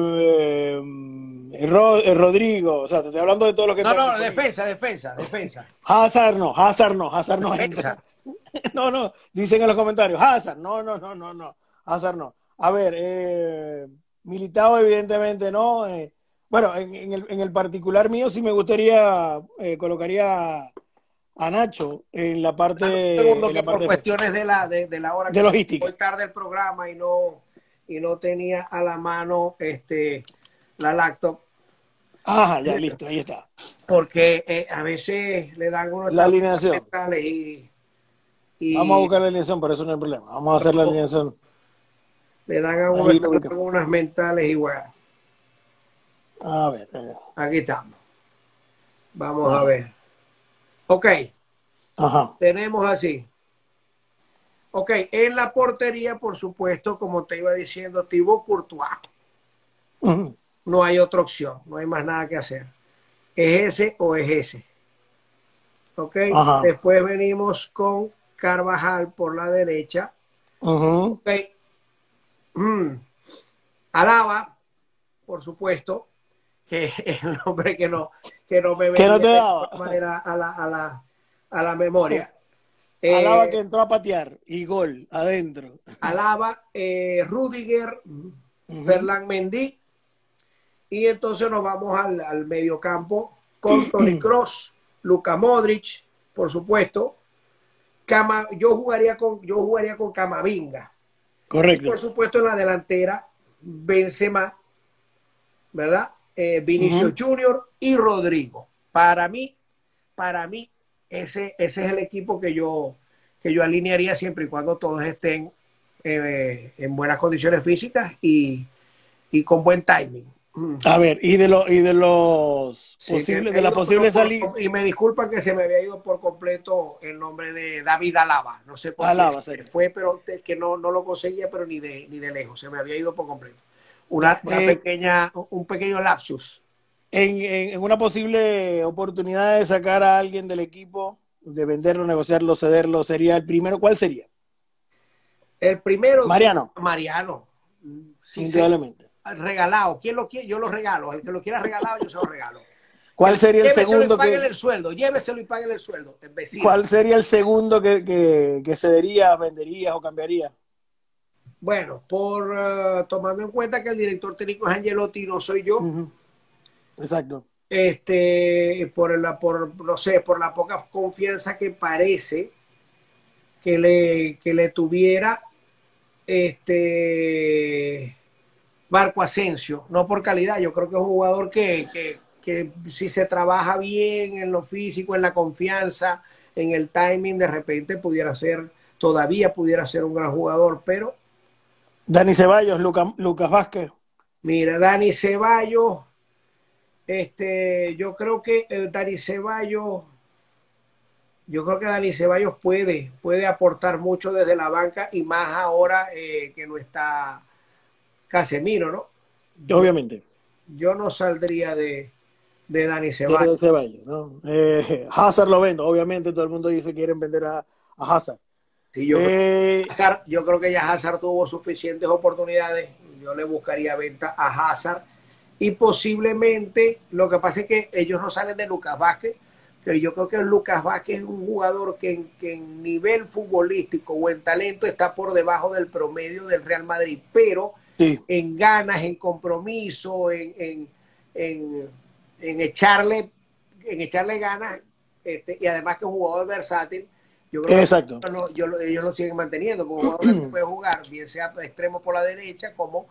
Rodrigo. O sea, te estoy hablando de todos los que No, están no, disponibles. defensa. Hazard no Defensa. entra. No, dicen en los comentarios, Hazard, no, Hazard no. A ver, Militao evidentemente no. Bueno, en el particular mío sí me gustaría, colocaría a Nacho Dame un segundo en que la por parte cuestiones de la hora de que logística. voy tarde el programa y no tenía a la mano la laptop, Ajá, ya, listo, ahí está. porque a veces le dan unos La alineación. mentales Vamos a y buscar la alineación, por eso no hay problema. Vamos a hacer la alineación. le dan a uno Ahí estas lo ubicamos. lagunas mentales y bueno, A ver. aquí estamos. Vamos a Ajá. ver. Ok, Ajá. tenemos así. Ok, en la portería, por supuesto, como te iba diciendo, Thibaut Courtois. Ujú. No hay otra opción, no hay más nada que hacer. ¿Es ese o es ese? Ok, Ajá. después venimos con Carvajal por la derecha. Ujú. Ok, Alaba, por supuesto, que es el nombre que no me Que venía no te de daba. alguna manera a la memoria. Alaba que Eh, entró a patear y gol adentro. Alaba, Rudiger, Ujú. Ferland Mendy, y entonces nos vamos al mediocampo con Toni Kroos, Luka Modric, por supuesto. Yo jugaría con Camavinga. Y por Correcto. supuesto en la delantera, Benzema, ¿verdad? Vinicius Ujú. Junior y Rodrigo. Para mí, ese es el equipo que yo alinearía siempre y cuando todos estén en buenas condiciones físicas y con buen timing. A ver, y de los Sí, que posibles, he de la ido posible salida, y me disculpan que se me había ido por completo el nombre de David Alaba. No sé por qué Alaba se me sería. fue, pero es que no lo conseguía, pero ni de lejos. Se me había ido por completo. Una, Ya, una pequeña, un pequeño lapsus. en una posible oportunidad de sacar a alguien del equipo, de venderlo, negociarlo, cederlo, sería el primero, ¿cuál sería? El primero, sí, Mariano, Mariano. Sí, sería indudablemente. regalado. ¿Quién lo quiere? Yo lo regalo. El que lo quiera regalado, yo se lo regalo. ¿Cuál sería el Lléveselo y segundo páguele el sueldo. Lléveselo y páguele el sueldo. El vecino. cuál sería el segundo que cederías, venderías o cambiarías? Bueno, tomando en cuenta que el director técnico es Angelotti y no soy yo, Ujú. Exacto. no sé, por la poca confianza que parece que le tuviera Marco Asensio, no por calidad, yo creo que es un jugador que si se trabaja bien en lo físico, en la confianza, en el timing, de repente todavía pudiera ser un gran jugador, pero Dani Ceballos, Lucas Vázquez. mira, Dani Ceballos, yo creo que Dani Ceballos puede aportar mucho desde la banca y más ahora que no está Casemiro, ¿no? Yo, Obviamente, yo no saldría de Dani de Ceballos. Ceballos, ¿no? Hazard lo vendo, obviamente todo el mundo dice que quieren vender a Hazard. Sí, Eh, yo creo que ya Hazard tuvo suficientes oportunidades. Yo le buscaría venta a Hazard. Y posiblemente, lo que pasa es que ellos no salen de Lucas Vázquez, que yo creo que Lucas Vázquez es un jugador que en nivel futbolístico o en talento está por debajo del promedio del Real Madrid, pero sí, en ganas, en compromiso, en, en echarle, en echarle ganas, y además que es un jugador versátil, yo creo que exacto. ellos lo siguen manteniendo como un jugador que puede jugar, bien sea extremo por la derecha como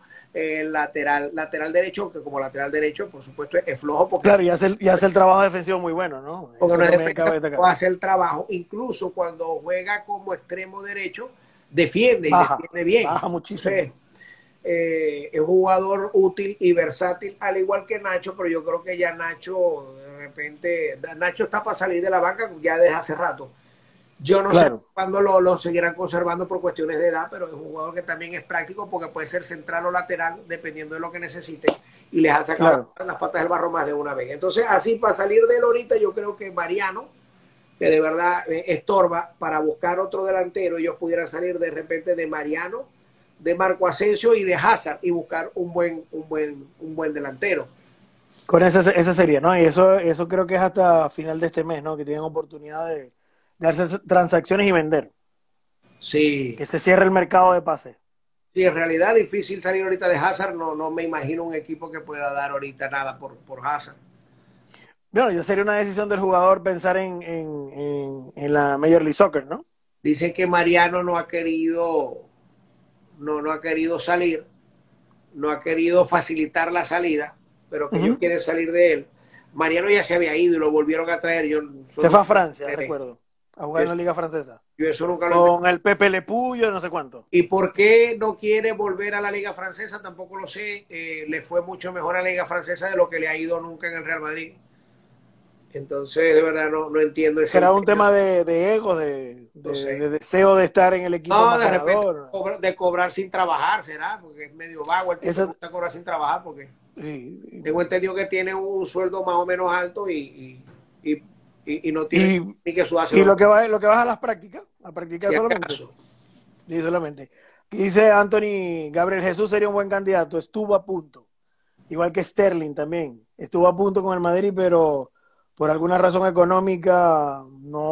lateral derecho, que como lateral derecho, por supuesto, es flojo Claro, y hace el trabajo defensivo muy bueno, ¿no? porque Eso no es también defensa, cabe pero destacar. hace el trabajo. Incluso cuando juega como extremo derecho, defiende y Baja, defiende bien. baja muchísimo. Entonces, es un jugador útil y versátil, al igual que Nacho, pero yo creo que ya Nacho, de repente, Nacho está para salir de la banca ya desde hace rato. Yo no sé Claro, cuándo lo seguirán conservando por cuestiones de edad, pero es un jugador que también es práctico porque puede ser central o lateral, dependiendo de lo que necesite, y les ha sacado claro. las patas del barro más de una vez. Entonces, así para salir de él ahorita, yo creo que Mariano, que de verdad estorba para buscar otro delantero, ellos pudieran salir de repente de Mariano, de Marco Asensio y de Hazard y buscar un buen delantero. Con ese sería, ¿no? Y eso creo que es hasta final de este mes, ¿no? Que tienen oportunidad de hacer transacciones y vender. Sí, Que se cierre el mercado de pases. sí, en realidad difícil salir ahorita de Hazard, no me imagino un equipo que pueda dar ahorita nada por Hazard. Bueno, ya sería una decisión del jugador pensar en la Major League Soccer, ¿no? Dicen que Mariano no ha querido salir, no ha querido facilitar la salida, pero que ellos Ujú. quieren salir de él. Mariano ya se había ido y lo volvieron a traer. Yo Se solo fue a Francia, recuerdo, a jugar yo, en la Liga Francesa. yo eso nunca lo entendí. Con el Pepe Le Puyo, no sé cuánto. ¿Y por qué no quiere volver a la Liga Francesa? Tampoco lo sé. Le fue mucho mejor a la Liga Francesa de lo que le ha ido nunca en el Real Madrid. Entonces, de verdad, no entiendo ese ¿Será un empeño. tema de ego, de, No de- sé. de deseo de estar en el equipo No, más de repente ganador? de cobrar sin trabajar, ¿será? Porque es medio vago el tipo, le Esa, gusta cobrar sin trabajar, porque sí, tengo entendido que tiene un sueldo más o menos alto y no tiene y, ni que y sudárselo. lo que vas a las prácticas, a Si practicar solamente. acaso. Sí, solamente. Dice Anthony Gabriel Jesús sería un buen candidato, estuvo a punto. Igual que Sterling también. Estuvo a punto con el Madrid, pero por alguna razón económica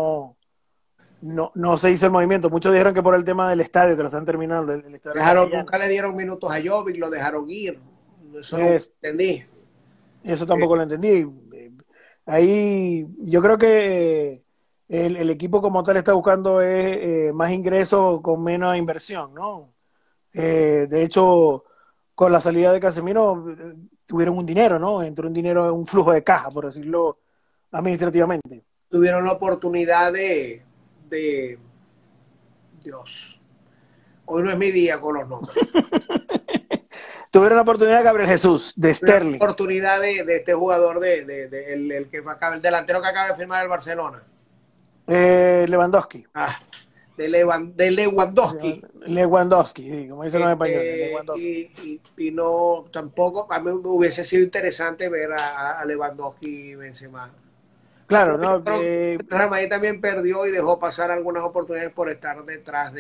no se hizo el movimiento. Muchos dijeron que por el tema del estadio, que lo están terminando, el estadio del Nunca Castellano. le dieron minutos a Jovic, lo dejaron ir. Eso no Es, entendí. eso tampoco lo entendí. Ahí yo creo que el equipo como tal está buscando más ingresos con menos inversión, ¿no? De hecho, con la salida de Casemiro tuvieron un dinero, ¿no? Entró un dinero, un flujo de caja, por decirlo administrativamente. Tuvieron la oportunidad de Dios. Hoy no es mi día con los nombres. Tuvieron la oportunidad de Gabriel Jesús, de Tuvieron la Sterling. oportunidad de este jugador, el delantero que acaba de firmar el Barcelona. Lewandowski. De Lewandowski. Lewandowski, sí, como dicen los españoles, Lewandowski. Y no, tampoco, a mí me hubiese sido interesante ver a Lewandowski y Benzema. Claro, ¿no? Real Madrid también perdió y dejó pasar algunas oportunidades por estar detrás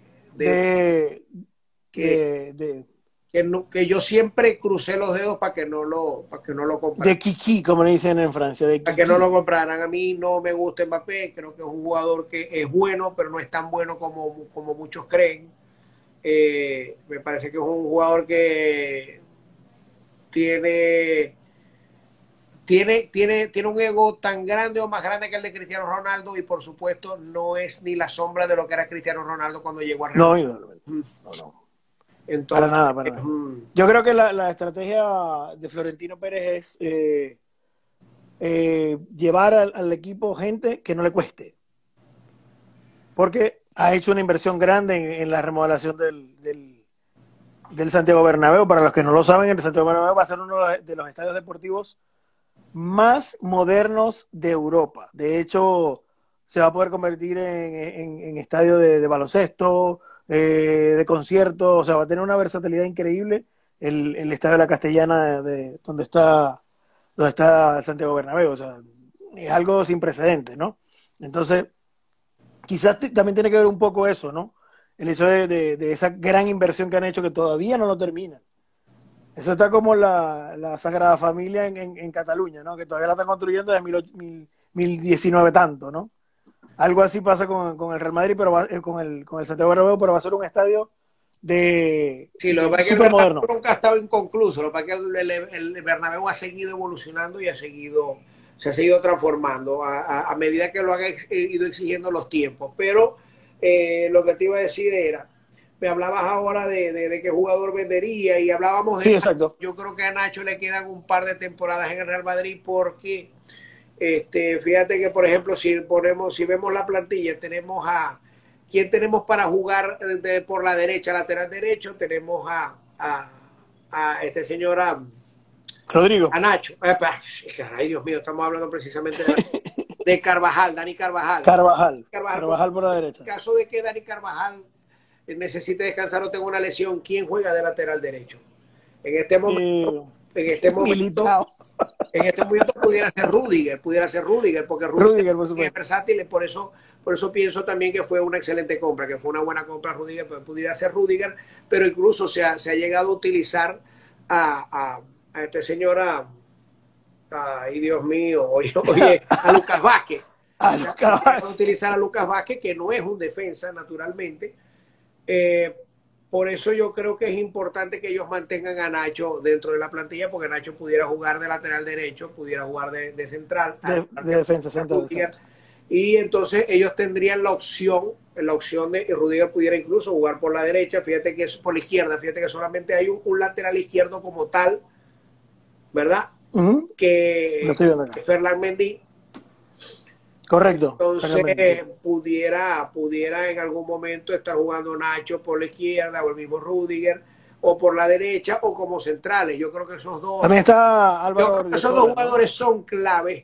que yo siempre crucé los dedos para que no lo compraran. De Kiki, como le dicen en Francia. Para que no lo compraran. A mí no me gusta Mbappé, creo que es un jugador que es bueno, pero no es tan bueno como muchos creen. Me parece que es un jugador que tiene un ego tan grande o más grande que el de Cristiano Ronaldo y por supuesto no es ni la sombra de lo que era Cristiano Ronaldo cuando llegó a Real Madrid. No. Entonces, para nada. Yo creo que la estrategia de Florentino Pérez es llevar al equipo gente que no le cueste. Porque ha hecho una inversión grande en la remodelación del Santiago Bernabéu. Para los que no lo saben, el Santiago Bernabéu va a ser uno de los estadios deportivos más modernos de Europa. De hecho, se va a poder convertir en estadio de baloncesto, de conciertos, o sea, va a tener una versatilidad increíble el estadio de la Castellana donde está Santiago Bernabéu, o sea, es algo sin precedentes, ¿no? Entonces, quizás también tiene que ver un poco eso, ¿no? El hecho de esa gran inversión que han hecho que todavía no lo terminan. Eso está como la Sagrada Familia en Cataluña, ¿no? Que todavía la están construyendo desde 1019 tanto, ¿no? Algo así pasa con el Real Madrid, pero con el Santiago Bernabéu, pero va a ser un estadio sí, lo que pasa es que el moderno. nunca ha estado inconcluso, lo que pasa es que el Bernabéu ha seguido evolucionando y se ha seguido transformando a medida que lo han ido exigiendo los tiempos. Pero lo que te iba a decir era, me hablabas ahora de qué jugador vendería y hablábamos de... Sí, exacto. Yo creo que a Nacho le quedan un par de temporadas en el Real Madrid porque... fíjate que por ejemplo si vemos la plantilla, ¿quién tenemos para jugar por la derecha, lateral derecho? Tenemos a este señor Rodrigo. A Nacho. Ay, Dios mío, estamos hablando precisamente de Carvajal, Dani Carvajal. Carvajal por la derecha. En caso de que Dani Carvajal necesite descansar o tenga una lesión, ¿quién juega de lateral derecho? En este momento pudiera ser Rudiger, porque Rudiger es versátil, por eso pienso también que fue una excelente compra, que fue una buena compra Rudiger, pero pudiera ser Rudiger, pero incluso se ha llegado a utilizar a este señor, ay Dios mío, oye, a Lucas Vázquez. A utilizar a Lucas Vázquez, que no es un defensa, naturalmente. Por eso yo creo que es importante que ellos mantengan a Nacho dentro de la plantilla, porque Nacho pudiera jugar de lateral derecho, pudiera jugar de central. De defensa central. Y entonces ellos tendrían la opción de que Rudiger pudiera incluso jugar por la derecha, fíjate que es por la izquierda, fíjate que solamente hay un lateral izquierdo como tal, ¿verdad? Que Ferland Mendy. Correcto. Entonces pudiera en algún momento estar jugando Nacho por la izquierda o el mismo Rudiger o por la derecha o como centrales. Yo creo que esos dos. También está Álvaro. Esos dos jugadores son claves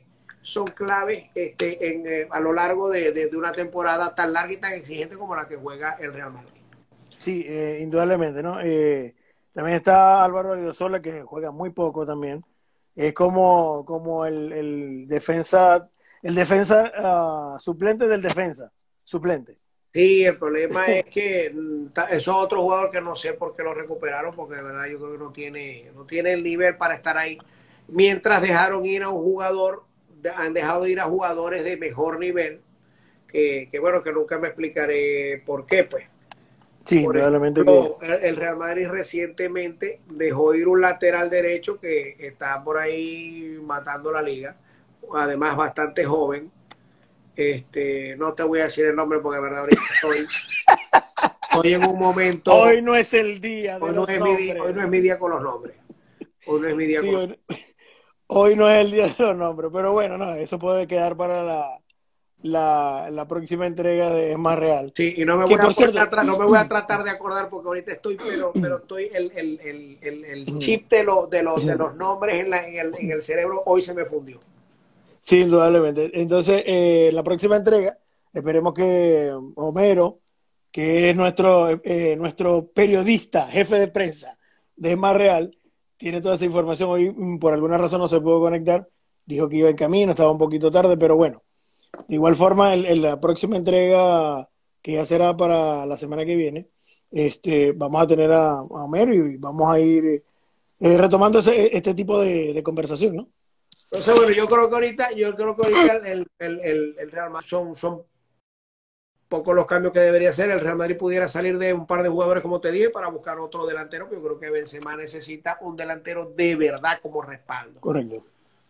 a lo largo de una temporada tan larga y tan exigente como la que juega el Real Madrid. Sí, indudablemente, ¿no? También está Álvaro Odriozola, que juega muy poco también. Es como el defensa suplente del defensa, suplente. Sí, el problema es que eso es otro jugador que no sé por qué lo recuperaron, porque de verdad yo creo que no tiene el nivel para estar ahí. Mientras dejaron ir a un jugador, han dejado ir a jugadores de mejor nivel, que bueno, que nunca me explicaré por qué, pues. Sí, probablemente. El Real Madrid recientemente dejó ir un lateral derecho que está por ahí matando la liga, además bastante joven. No te voy a decir el nombre porque de verdad ahorita estoy en un momento. Hoy no es el día de los nombres. Hoy no es mi día con los nombres. Hoy no es mi día Sí, con los hoy no es el día de los nombres, pero bueno, no, eso puede quedar para la próxima entrega de Es Más Real. Sí, y no me Que voy a por poner cierto, no me voy a tratar de acordar porque ahorita estoy, pero estoy el chip de los nombres en el cerebro hoy se me fundió. sí, indudablemente. Entonces, la próxima entrega, esperemos que Homero, que es nuestro periodista, jefe de prensa de Es Más Real, tiene toda esa información. Hoy, por alguna razón, no se pudo conectar. Dijo que iba en camino, estaba un poquito tarde, pero bueno. De igual forma, en la próxima entrega, que ya será para la semana que viene, vamos a tener a Homero y vamos a ir retomando este tipo de conversación, ¿no? Entonces, bueno, yo creo que ahorita el Real Madrid son pocos los cambios que debería hacer. El Real Madrid pudiera salir de un par de jugadores, como te dije, para buscar otro delantero, que yo creo que Benzema necesita un delantero de verdad como respaldo. Correcto.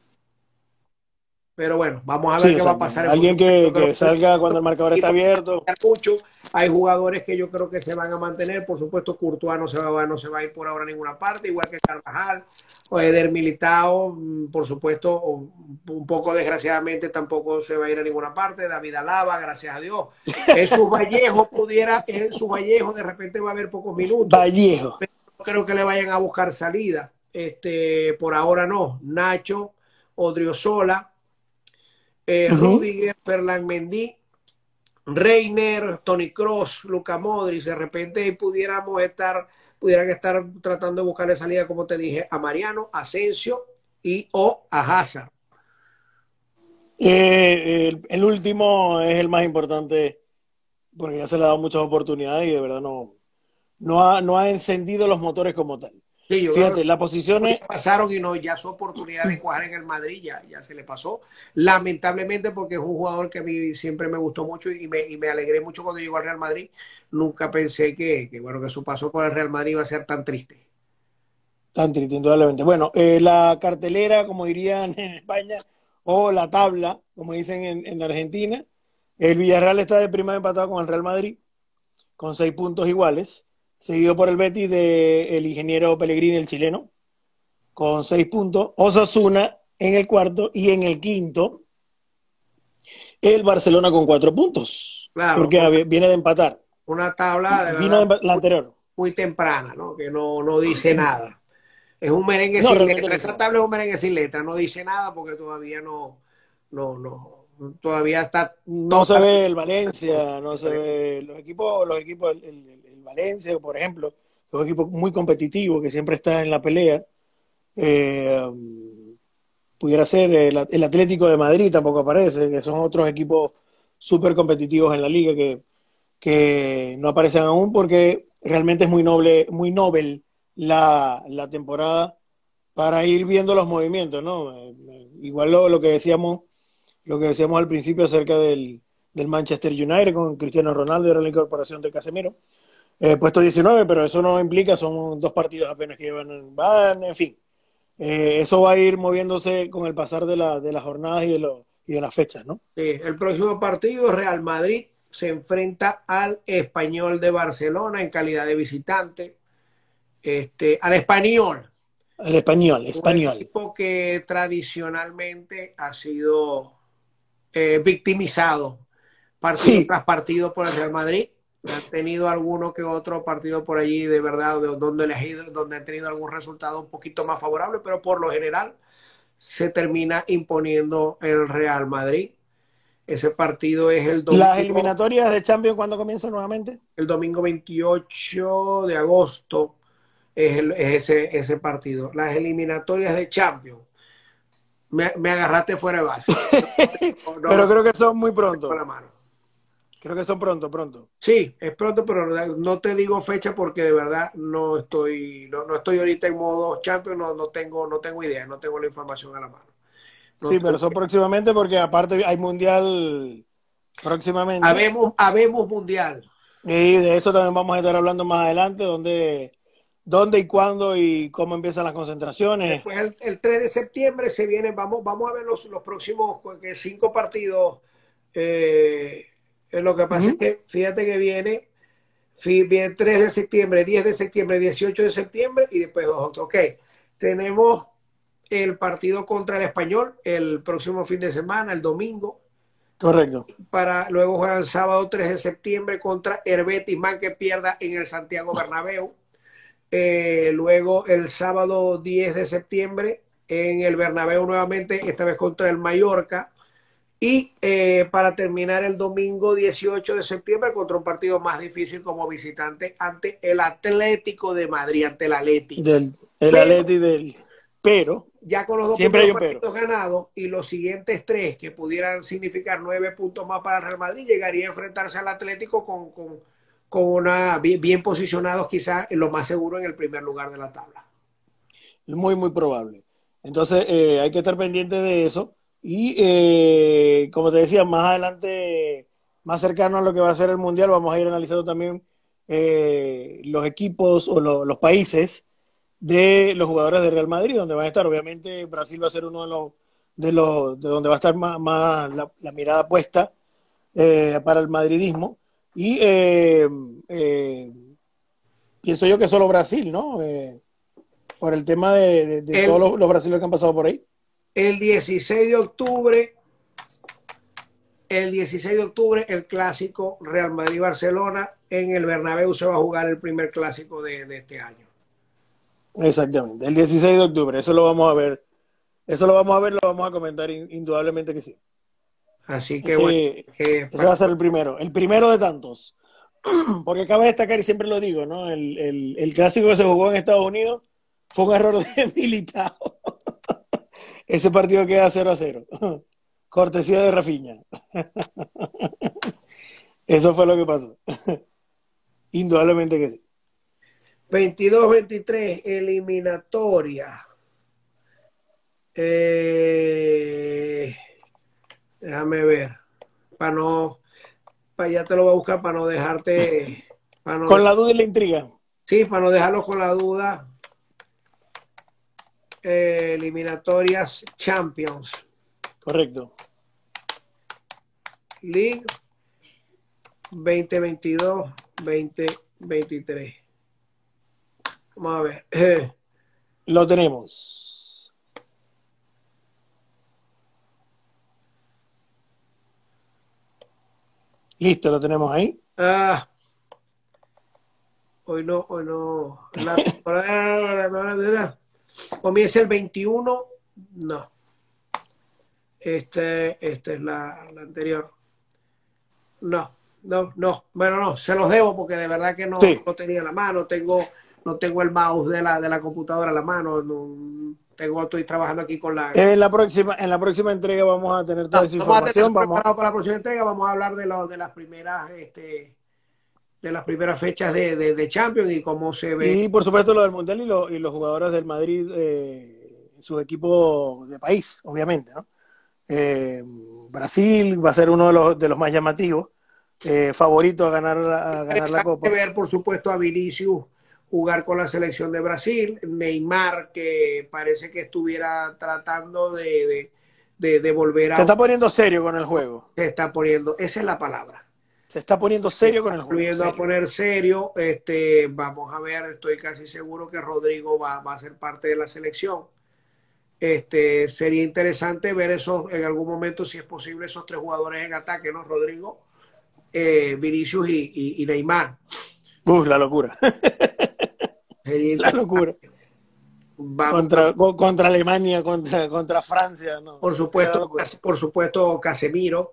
Pero bueno, vamos a Sí, ver qué va a exacto. pasar. Alguien que salga cuando el marcador está abierto. Mucho. Hay jugadores que yo creo que se van a mantener. Por supuesto, Courtois no se va a ir por ahora a ninguna parte, igual que Carvajal o Eder Militao. Por supuesto, un poco desgraciadamente tampoco se va a ir a ninguna parte. David Alaba, gracias a Dios. Su Vallejo de repente va a haber pocos minutos. Vallejo. Pero no creo que le vayan a buscar salida. Por ahora no. Nacho, Odriozola, Rudiger, Ferland Mendy, Reiner, Toni Kroos, Luka Modric. De repente pudieran estar tratando de buscarle salida, como te dije, a Mariano, a Asensio o a Hazard. El último es el más importante porque ya se le ha dado muchas oportunidades y de verdad no ha encendido los motores como tal. Sí, fíjate, las posiciones pasaron y ya su oportunidad de cuajar en el Madrid ya se le pasó. Lamentablemente, porque es un jugador que a mí siempre me gustó mucho y me alegré mucho cuando llegó al Real Madrid. Nunca pensé que su paso por el Real Madrid iba a ser tan triste. Tan triste, indudablemente. Bueno, la cartelera, como dirían en España, o la tabla, como dicen en Argentina, el Villarreal está de primero empatado con el Real Madrid, con 6 puntos iguales, seguido por el Betis del ingeniero Pellegrini, el chileno, con 6 puntos. Osasuna en el cuarto y en el quinto, el Barcelona con 4 puntos. Claro, porque viene de empatar. Una tabla de vino verdad, la anterior. Muy temprana, ¿no? Que no dice nada. Es un merengue sin letra. Esa tabla es un merengue sin letra. No dice nada porque todavía todavía está. No se ve el Valencia, no se ve los equipos, el Valencia, por ejemplo, es un equipo muy competitivo que siempre está en la pelea. Pudiera ser el Atlético de Madrid, tampoco aparece, que son otros equipos súper competitivos en la liga que no aparecen aún porque realmente es muy noble la temporada para ir viendo los movimientos, ¿no? Igual lo que decíamos al principio acerca del Manchester United con Cristiano Ronaldo, era la incorporación de Casemiro, puesto 19, pero eso no implica, son 2 partidos apenas que van, en fin. Eso va a ir moviéndose con el pasar de las jornadas y de las fechas, ¿no? Sí, el próximo partido, Real Madrid se enfrenta al Español de Barcelona en calidad de visitante. Al Español. El Español. Un equipo que tradicionalmente ha sido victimizado partido tras partido por el Real Madrid. Han tenido alguno que otro partido por allí, de verdad, donde han tenido algún resultado un poquito más favorable, pero por lo general se termina imponiendo el Real Madrid. Ese partido es el domingo. ¿Las eliminatorias de Champions cuándo comienzan nuevamente? El domingo 28 de agosto es ese partido. Las eliminatorias de Champions. Me agarraste fuera de base. Pero creo que son muy pronto. Con la mano. Creo que son pronto. Sí, es pronto, pero no te digo fecha porque de verdad no estoy ahorita en modo Champions, no tengo idea, no tengo la información a la mano. Sí, pero son próximamente porque aparte hay mundial próximamente. Habemos mundial. Y de eso también vamos a estar hablando más adelante, dónde y cuándo y cómo empiezan las concentraciones. Después el 3 de septiembre se viene, vamos a ver los próximos 5 partidos. Lo que pasa es que fíjate que viene Bien, 3 de septiembre, 10 de septiembre, 18 de septiembre y después dos otros. Ok, tenemos el partido contra el Español el próximo fin de semana, el domingo. Correcto. Luego juegan sábado 3 de septiembre contra Herbetis, man que pierda en el Santiago Bernabéu. Luego el sábado 10 de septiembre en el Bernabéu nuevamente, esta vez contra el Mallorca. Y para terminar el domingo 18 de septiembre contra un partido más difícil como visitante ante el Atlético de Madrid, ante el Atleti. El Atleti del... Pero ya con los dos siempre hay un partidos ganados y los siguientes 3 que pudieran significar 9 puntos más para el Real Madrid, llegaría a enfrentarse al Atlético con una bien posicionados quizás en lo más seguro en el primer lugar de la tabla. Muy, muy probable. Entonces hay que estar pendiente de eso. Y como te decía, más adelante, más cercano a lo que va a ser el Mundial, vamos a ir analizando también los equipos o los países de los jugadores de Real Madrid, donde van a estar. Obviamente Brasil va a ser uno de donde va a estar más la mirada puesta para el madridismo. Y pienso yo que solo Brasil, ¿no? Por el tema de todos los brasileños que han pasado por ahí. El 16 de octubre, el clásico Real Madrid-Barcelona en el Bernabéu se va a jugar el primer clásico de este año. Exactamente, el 16 de octubre, eso lo vamos a ver. Eso lo vamos a comentar indudablemente que sí. Así que bueno. Ese va a ser el primero de tantos. Porque cabe destacar, y siempre lo digo, ¿no? El clásico que se jugó en Estados Unidos fue un error de Militao. Ese partido queda 0-0. Cortesía de Rafinha. Eso fue lo que pasó. Indudablemente que sí. 22-23, eliminatoria. Déjame ver. Ya te lo voy a buscar para no dejarte. Con la duda y la intriga. Sí, para no dejarlo con la duda. Eliminatorias Champions. Correcto. League 2022-2023. Vamos a ver. Lo tenemos. Listo, lo tenemos ahí. Hoy no. Comienza el 21. No. Esta es la anterior. No. Bueno, no, se los debo porque de verdad que no tenía la mano. No tengo el mouse de la computadora a la mano. Estoy trabajando aquí con la... En la próxima entrega vamos a tener toda esa información. Para la próxima entrega vamos a hablar de las primeras fechas de Champions y cómo se ve. Y por supuesto lo del Mundial y los jugadores del Madrid, su equipo de país, obviamente, ¿no? Brasil va a ser uno de los más llamativos, favorito a ganar la Copa. Ver, por supuesto, a Vinicius jugar con la selección de Brasil, Neymar, que parece que estuviera tratando de volver a... Se está poniendo serio con el juego. Se está poniendo, esa es la palabra. Se está poniendo serio con el juego. Volviendo a poner serio, vamos a ver, estoy casi seguro que Rodrigo va a ser parte de la selección. Sería interesante ver eso en algún momento, si es posible, esos 3 jugadores en ataque, ¿no? Rodrigo, Vinicius y Neymar. La locura. La locura. Contra Alemania, contra Francia, ¿no? Por supuesto, Casemiro.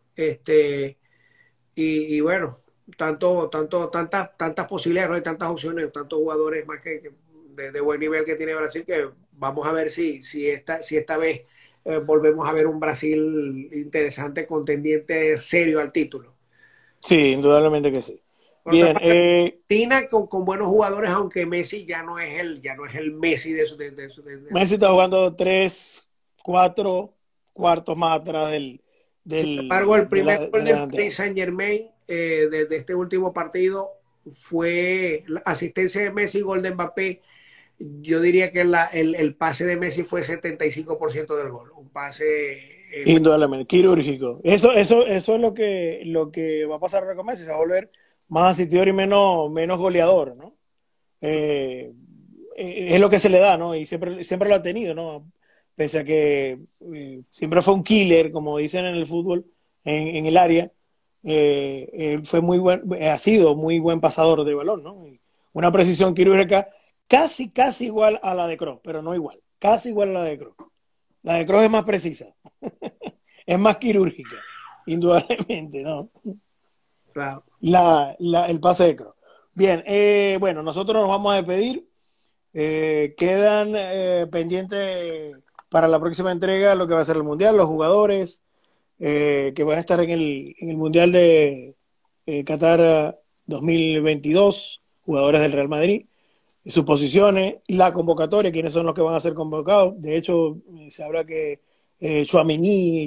Y bueno, tantas posibilidades, ¿no? Hay tantas opciones, tantos jugadores más que de buen nivel que tiene Brasil, que vamos a ver si esta vez volvemos a ver un Brasil interesante, contendiente serio al título. Sí, indudablemente que sí. Bien, Argentina con buenos jugadores, aunque Messi ya no es el Messi de Messi está jugando 3, 4 cuartos más atrás del sin embargo, el primer gol del Paris Saint-Germain de este último partido fue la asistencia de Messi, gol de Mbappé. Yo diría que el pase de Messi fue 75% del gol. Un pase... indudablemente, quirúrgico. Eso es lo que va a pasar ahora con Messi. Se va a volver más asistidor y menos goleador, ¿no? Es lo que se le da, ¿no? Y siempre lo ha tenido, ¿no? Pese a que siempre fue un killer, como dicen en el fútbol, en el área, él fue ha sido muy buen pasador de balón, ¿no? Y una precisión quirúrgica casi igual a la de Kroos, pero no igual, casi igual a la de Kroos. La de Kroos es más precisa, es más quirúrgica, indudablemente, ¿no? Claro. El pase de Kroos. Bien, bueno, nosotros nos vamos a despedir. Quedan pendientes para la próxima entrega lo que va a ser el Mundial, los jugadores que van a estar en el Mundial de Qatar 2022, jugadores del Real Madrid, sus posiciones, la convocatoria, quiénes son los que van a ser convocados. De hecho, se habla que Tchouaméni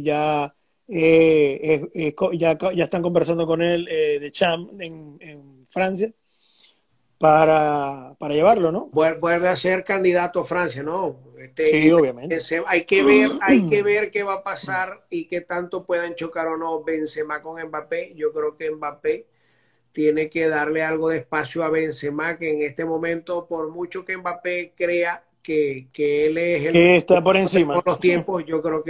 ya están conversando con él de Champ en Francia para llevarlo, ¿no? Vuelve a ser candidato a Francia, ¿no? Sí, obviamente. Hay que ver qué va a pasar y qué tanto puedan chocar o no Benzema con Mbappé. Yo creo que Mbappé tiene que darle algo de espacio a Benzema, que en este momento, por mucho que Mbappé crea que él es el que está por encima de los tiempos, yo creo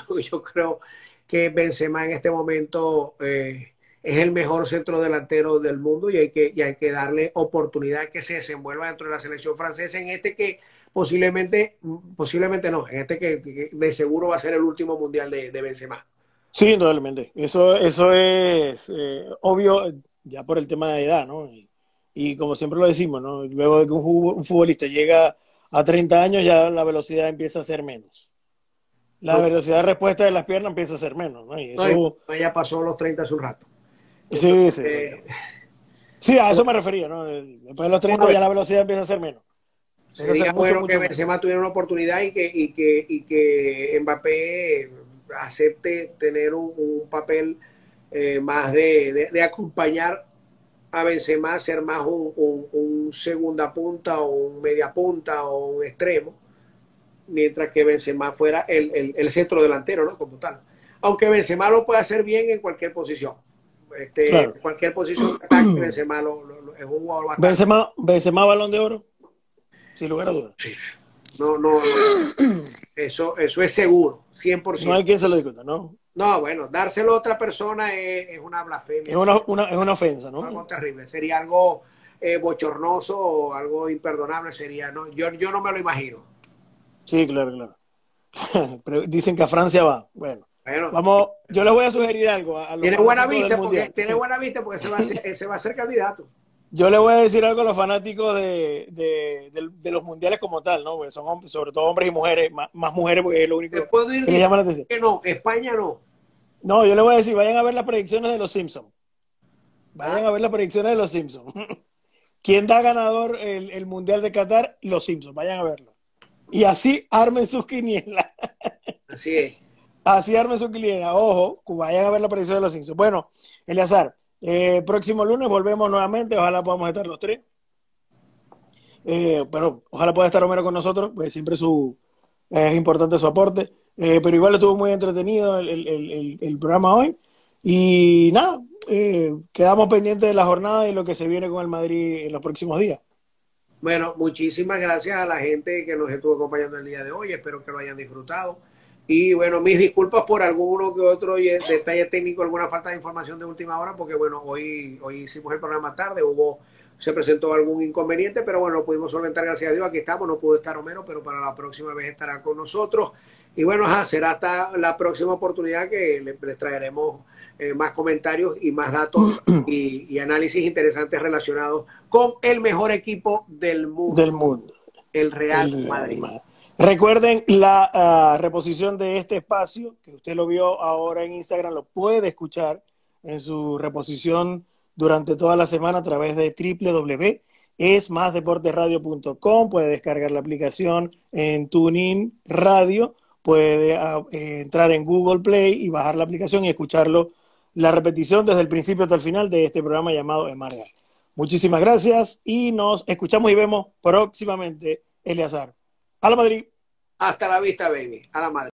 que Benzema en este momento es el mejor centro delantero del mundo y hay que darle oportunidad que se desenvuelva dentro de la selección francesa en este que posiblemente no, en este que de seguro va a ser el último mundial de Benzema. Sí, indudablemente. Eso es obvio ya por el tema de edad, ¿no? Y como siempre lo decimos, ¿no? Luego de que un futbolista llega a 30 años, ya la velocidad empieza a ser menos. La velocidad de respuesta de las piernas empieza a ser menos, ¿no? Y eso... No, ya pasó los 30 hace un rato. Sí. Sí, a eso me refería, ¿no? Después de los 30 ya la velocidad empieza a ser menos. Sería bueno que Benzema tuviera una oportunidad y que Mbappé acepte tener un papel más de acompañar a Benzema, ser más un segunda punta o un media punta o un extremo, mientras que Benzema fuera el centro delantero, ¿no? Como tal. Aunque Benzema lo puede hacer bien en cualquier posición. Claro. Cualquier posición de ataque, Benzema es un jugador bastante. Benzema Balón de Oro, sin lugar a dudas. Sí. No. Eso es seguro, 100%. No hay quien se lo discuta, ¿no? No, bueno, dárselo a otra persona es una blasfemia. Es una ofensa, ¿no? Algo terrible. Sería algo bochornoso o algo imperdonable. Sería, ¿no? Yo no me lo imagino. Sí, claro. Pero dicen que a Francia va. Bueno, vamos, yo les voy a sugerir algo. Tiene buena vista porque se va a ser candidato. Yo le voy a decir algo a los fanáticos de los mundiales como tal, ¿no? Porque son hombres, sobre todo hombres y mujeres, más mujeres porque es lo único que les llama la atención. Que no, España no. No, yo le voy a decir, vayan a ver las predicciones de los Simpsons. Vayan a ver las predicciones de los Simpsons. ¿Quién da ganador el Mundial de Qatar? Los Simpsons, vayan a verlo. Y así armen sus quinielas. Así es. Así armen sus quinielas. Ojo, vayan a ver la predicción de los Simpsons. Bueno, Eleazar, próximo lunes volvemos nuevamente. Ojalá podamos estar los tres. Pero ojalá pueda estar Homero con nosotros, pues siempre es importante su aporte. Pero igual estuvo muy entretenido el programa hoy. Y nada, quedamos pendientes de la jornada y lo que se viene con el Madrid en los próximos días. Bueno, muchísimas gracias a la gente que nos estuvo acompañando el día de hoy. Espero que lo hayan disfrutado. Y bueno, mis disculpas por alguno que otro detalle técnico, alguna falta de información de última hora, porque bueno, hoy hicimos el programa tarde, se presentó algún inconveniente, pero bueno, lo pudimos solventar, gracias a Dios. Aquí estamos, no pudo estar Homero, pero para la próxima vez estará con nosotros. Y bueno, será hasta la próxima oportunidad que les traeremos más comentarios y más datos y análisis interesantes relacionados con el mejor equipo del mundo. El Real Madrid. Recuerden la reposición de este espacio, que usted lo vio ahora en Instagram, lo puede escuchar en su reposición durante toda la semana a través de www.esmasdeportesradio.com. Puede descargar la aplicación en TuneIn Radio, puede entrar en Google Play y bajar la aplicación y escucharlo, la repetición desde el principio hasta el final de este programa llamado Emargal. Muchísimas gracias y nos escuchamos y vemos próximamente, Eleazar. A la Madrid. Hasta la vista, baby. A la Madrid.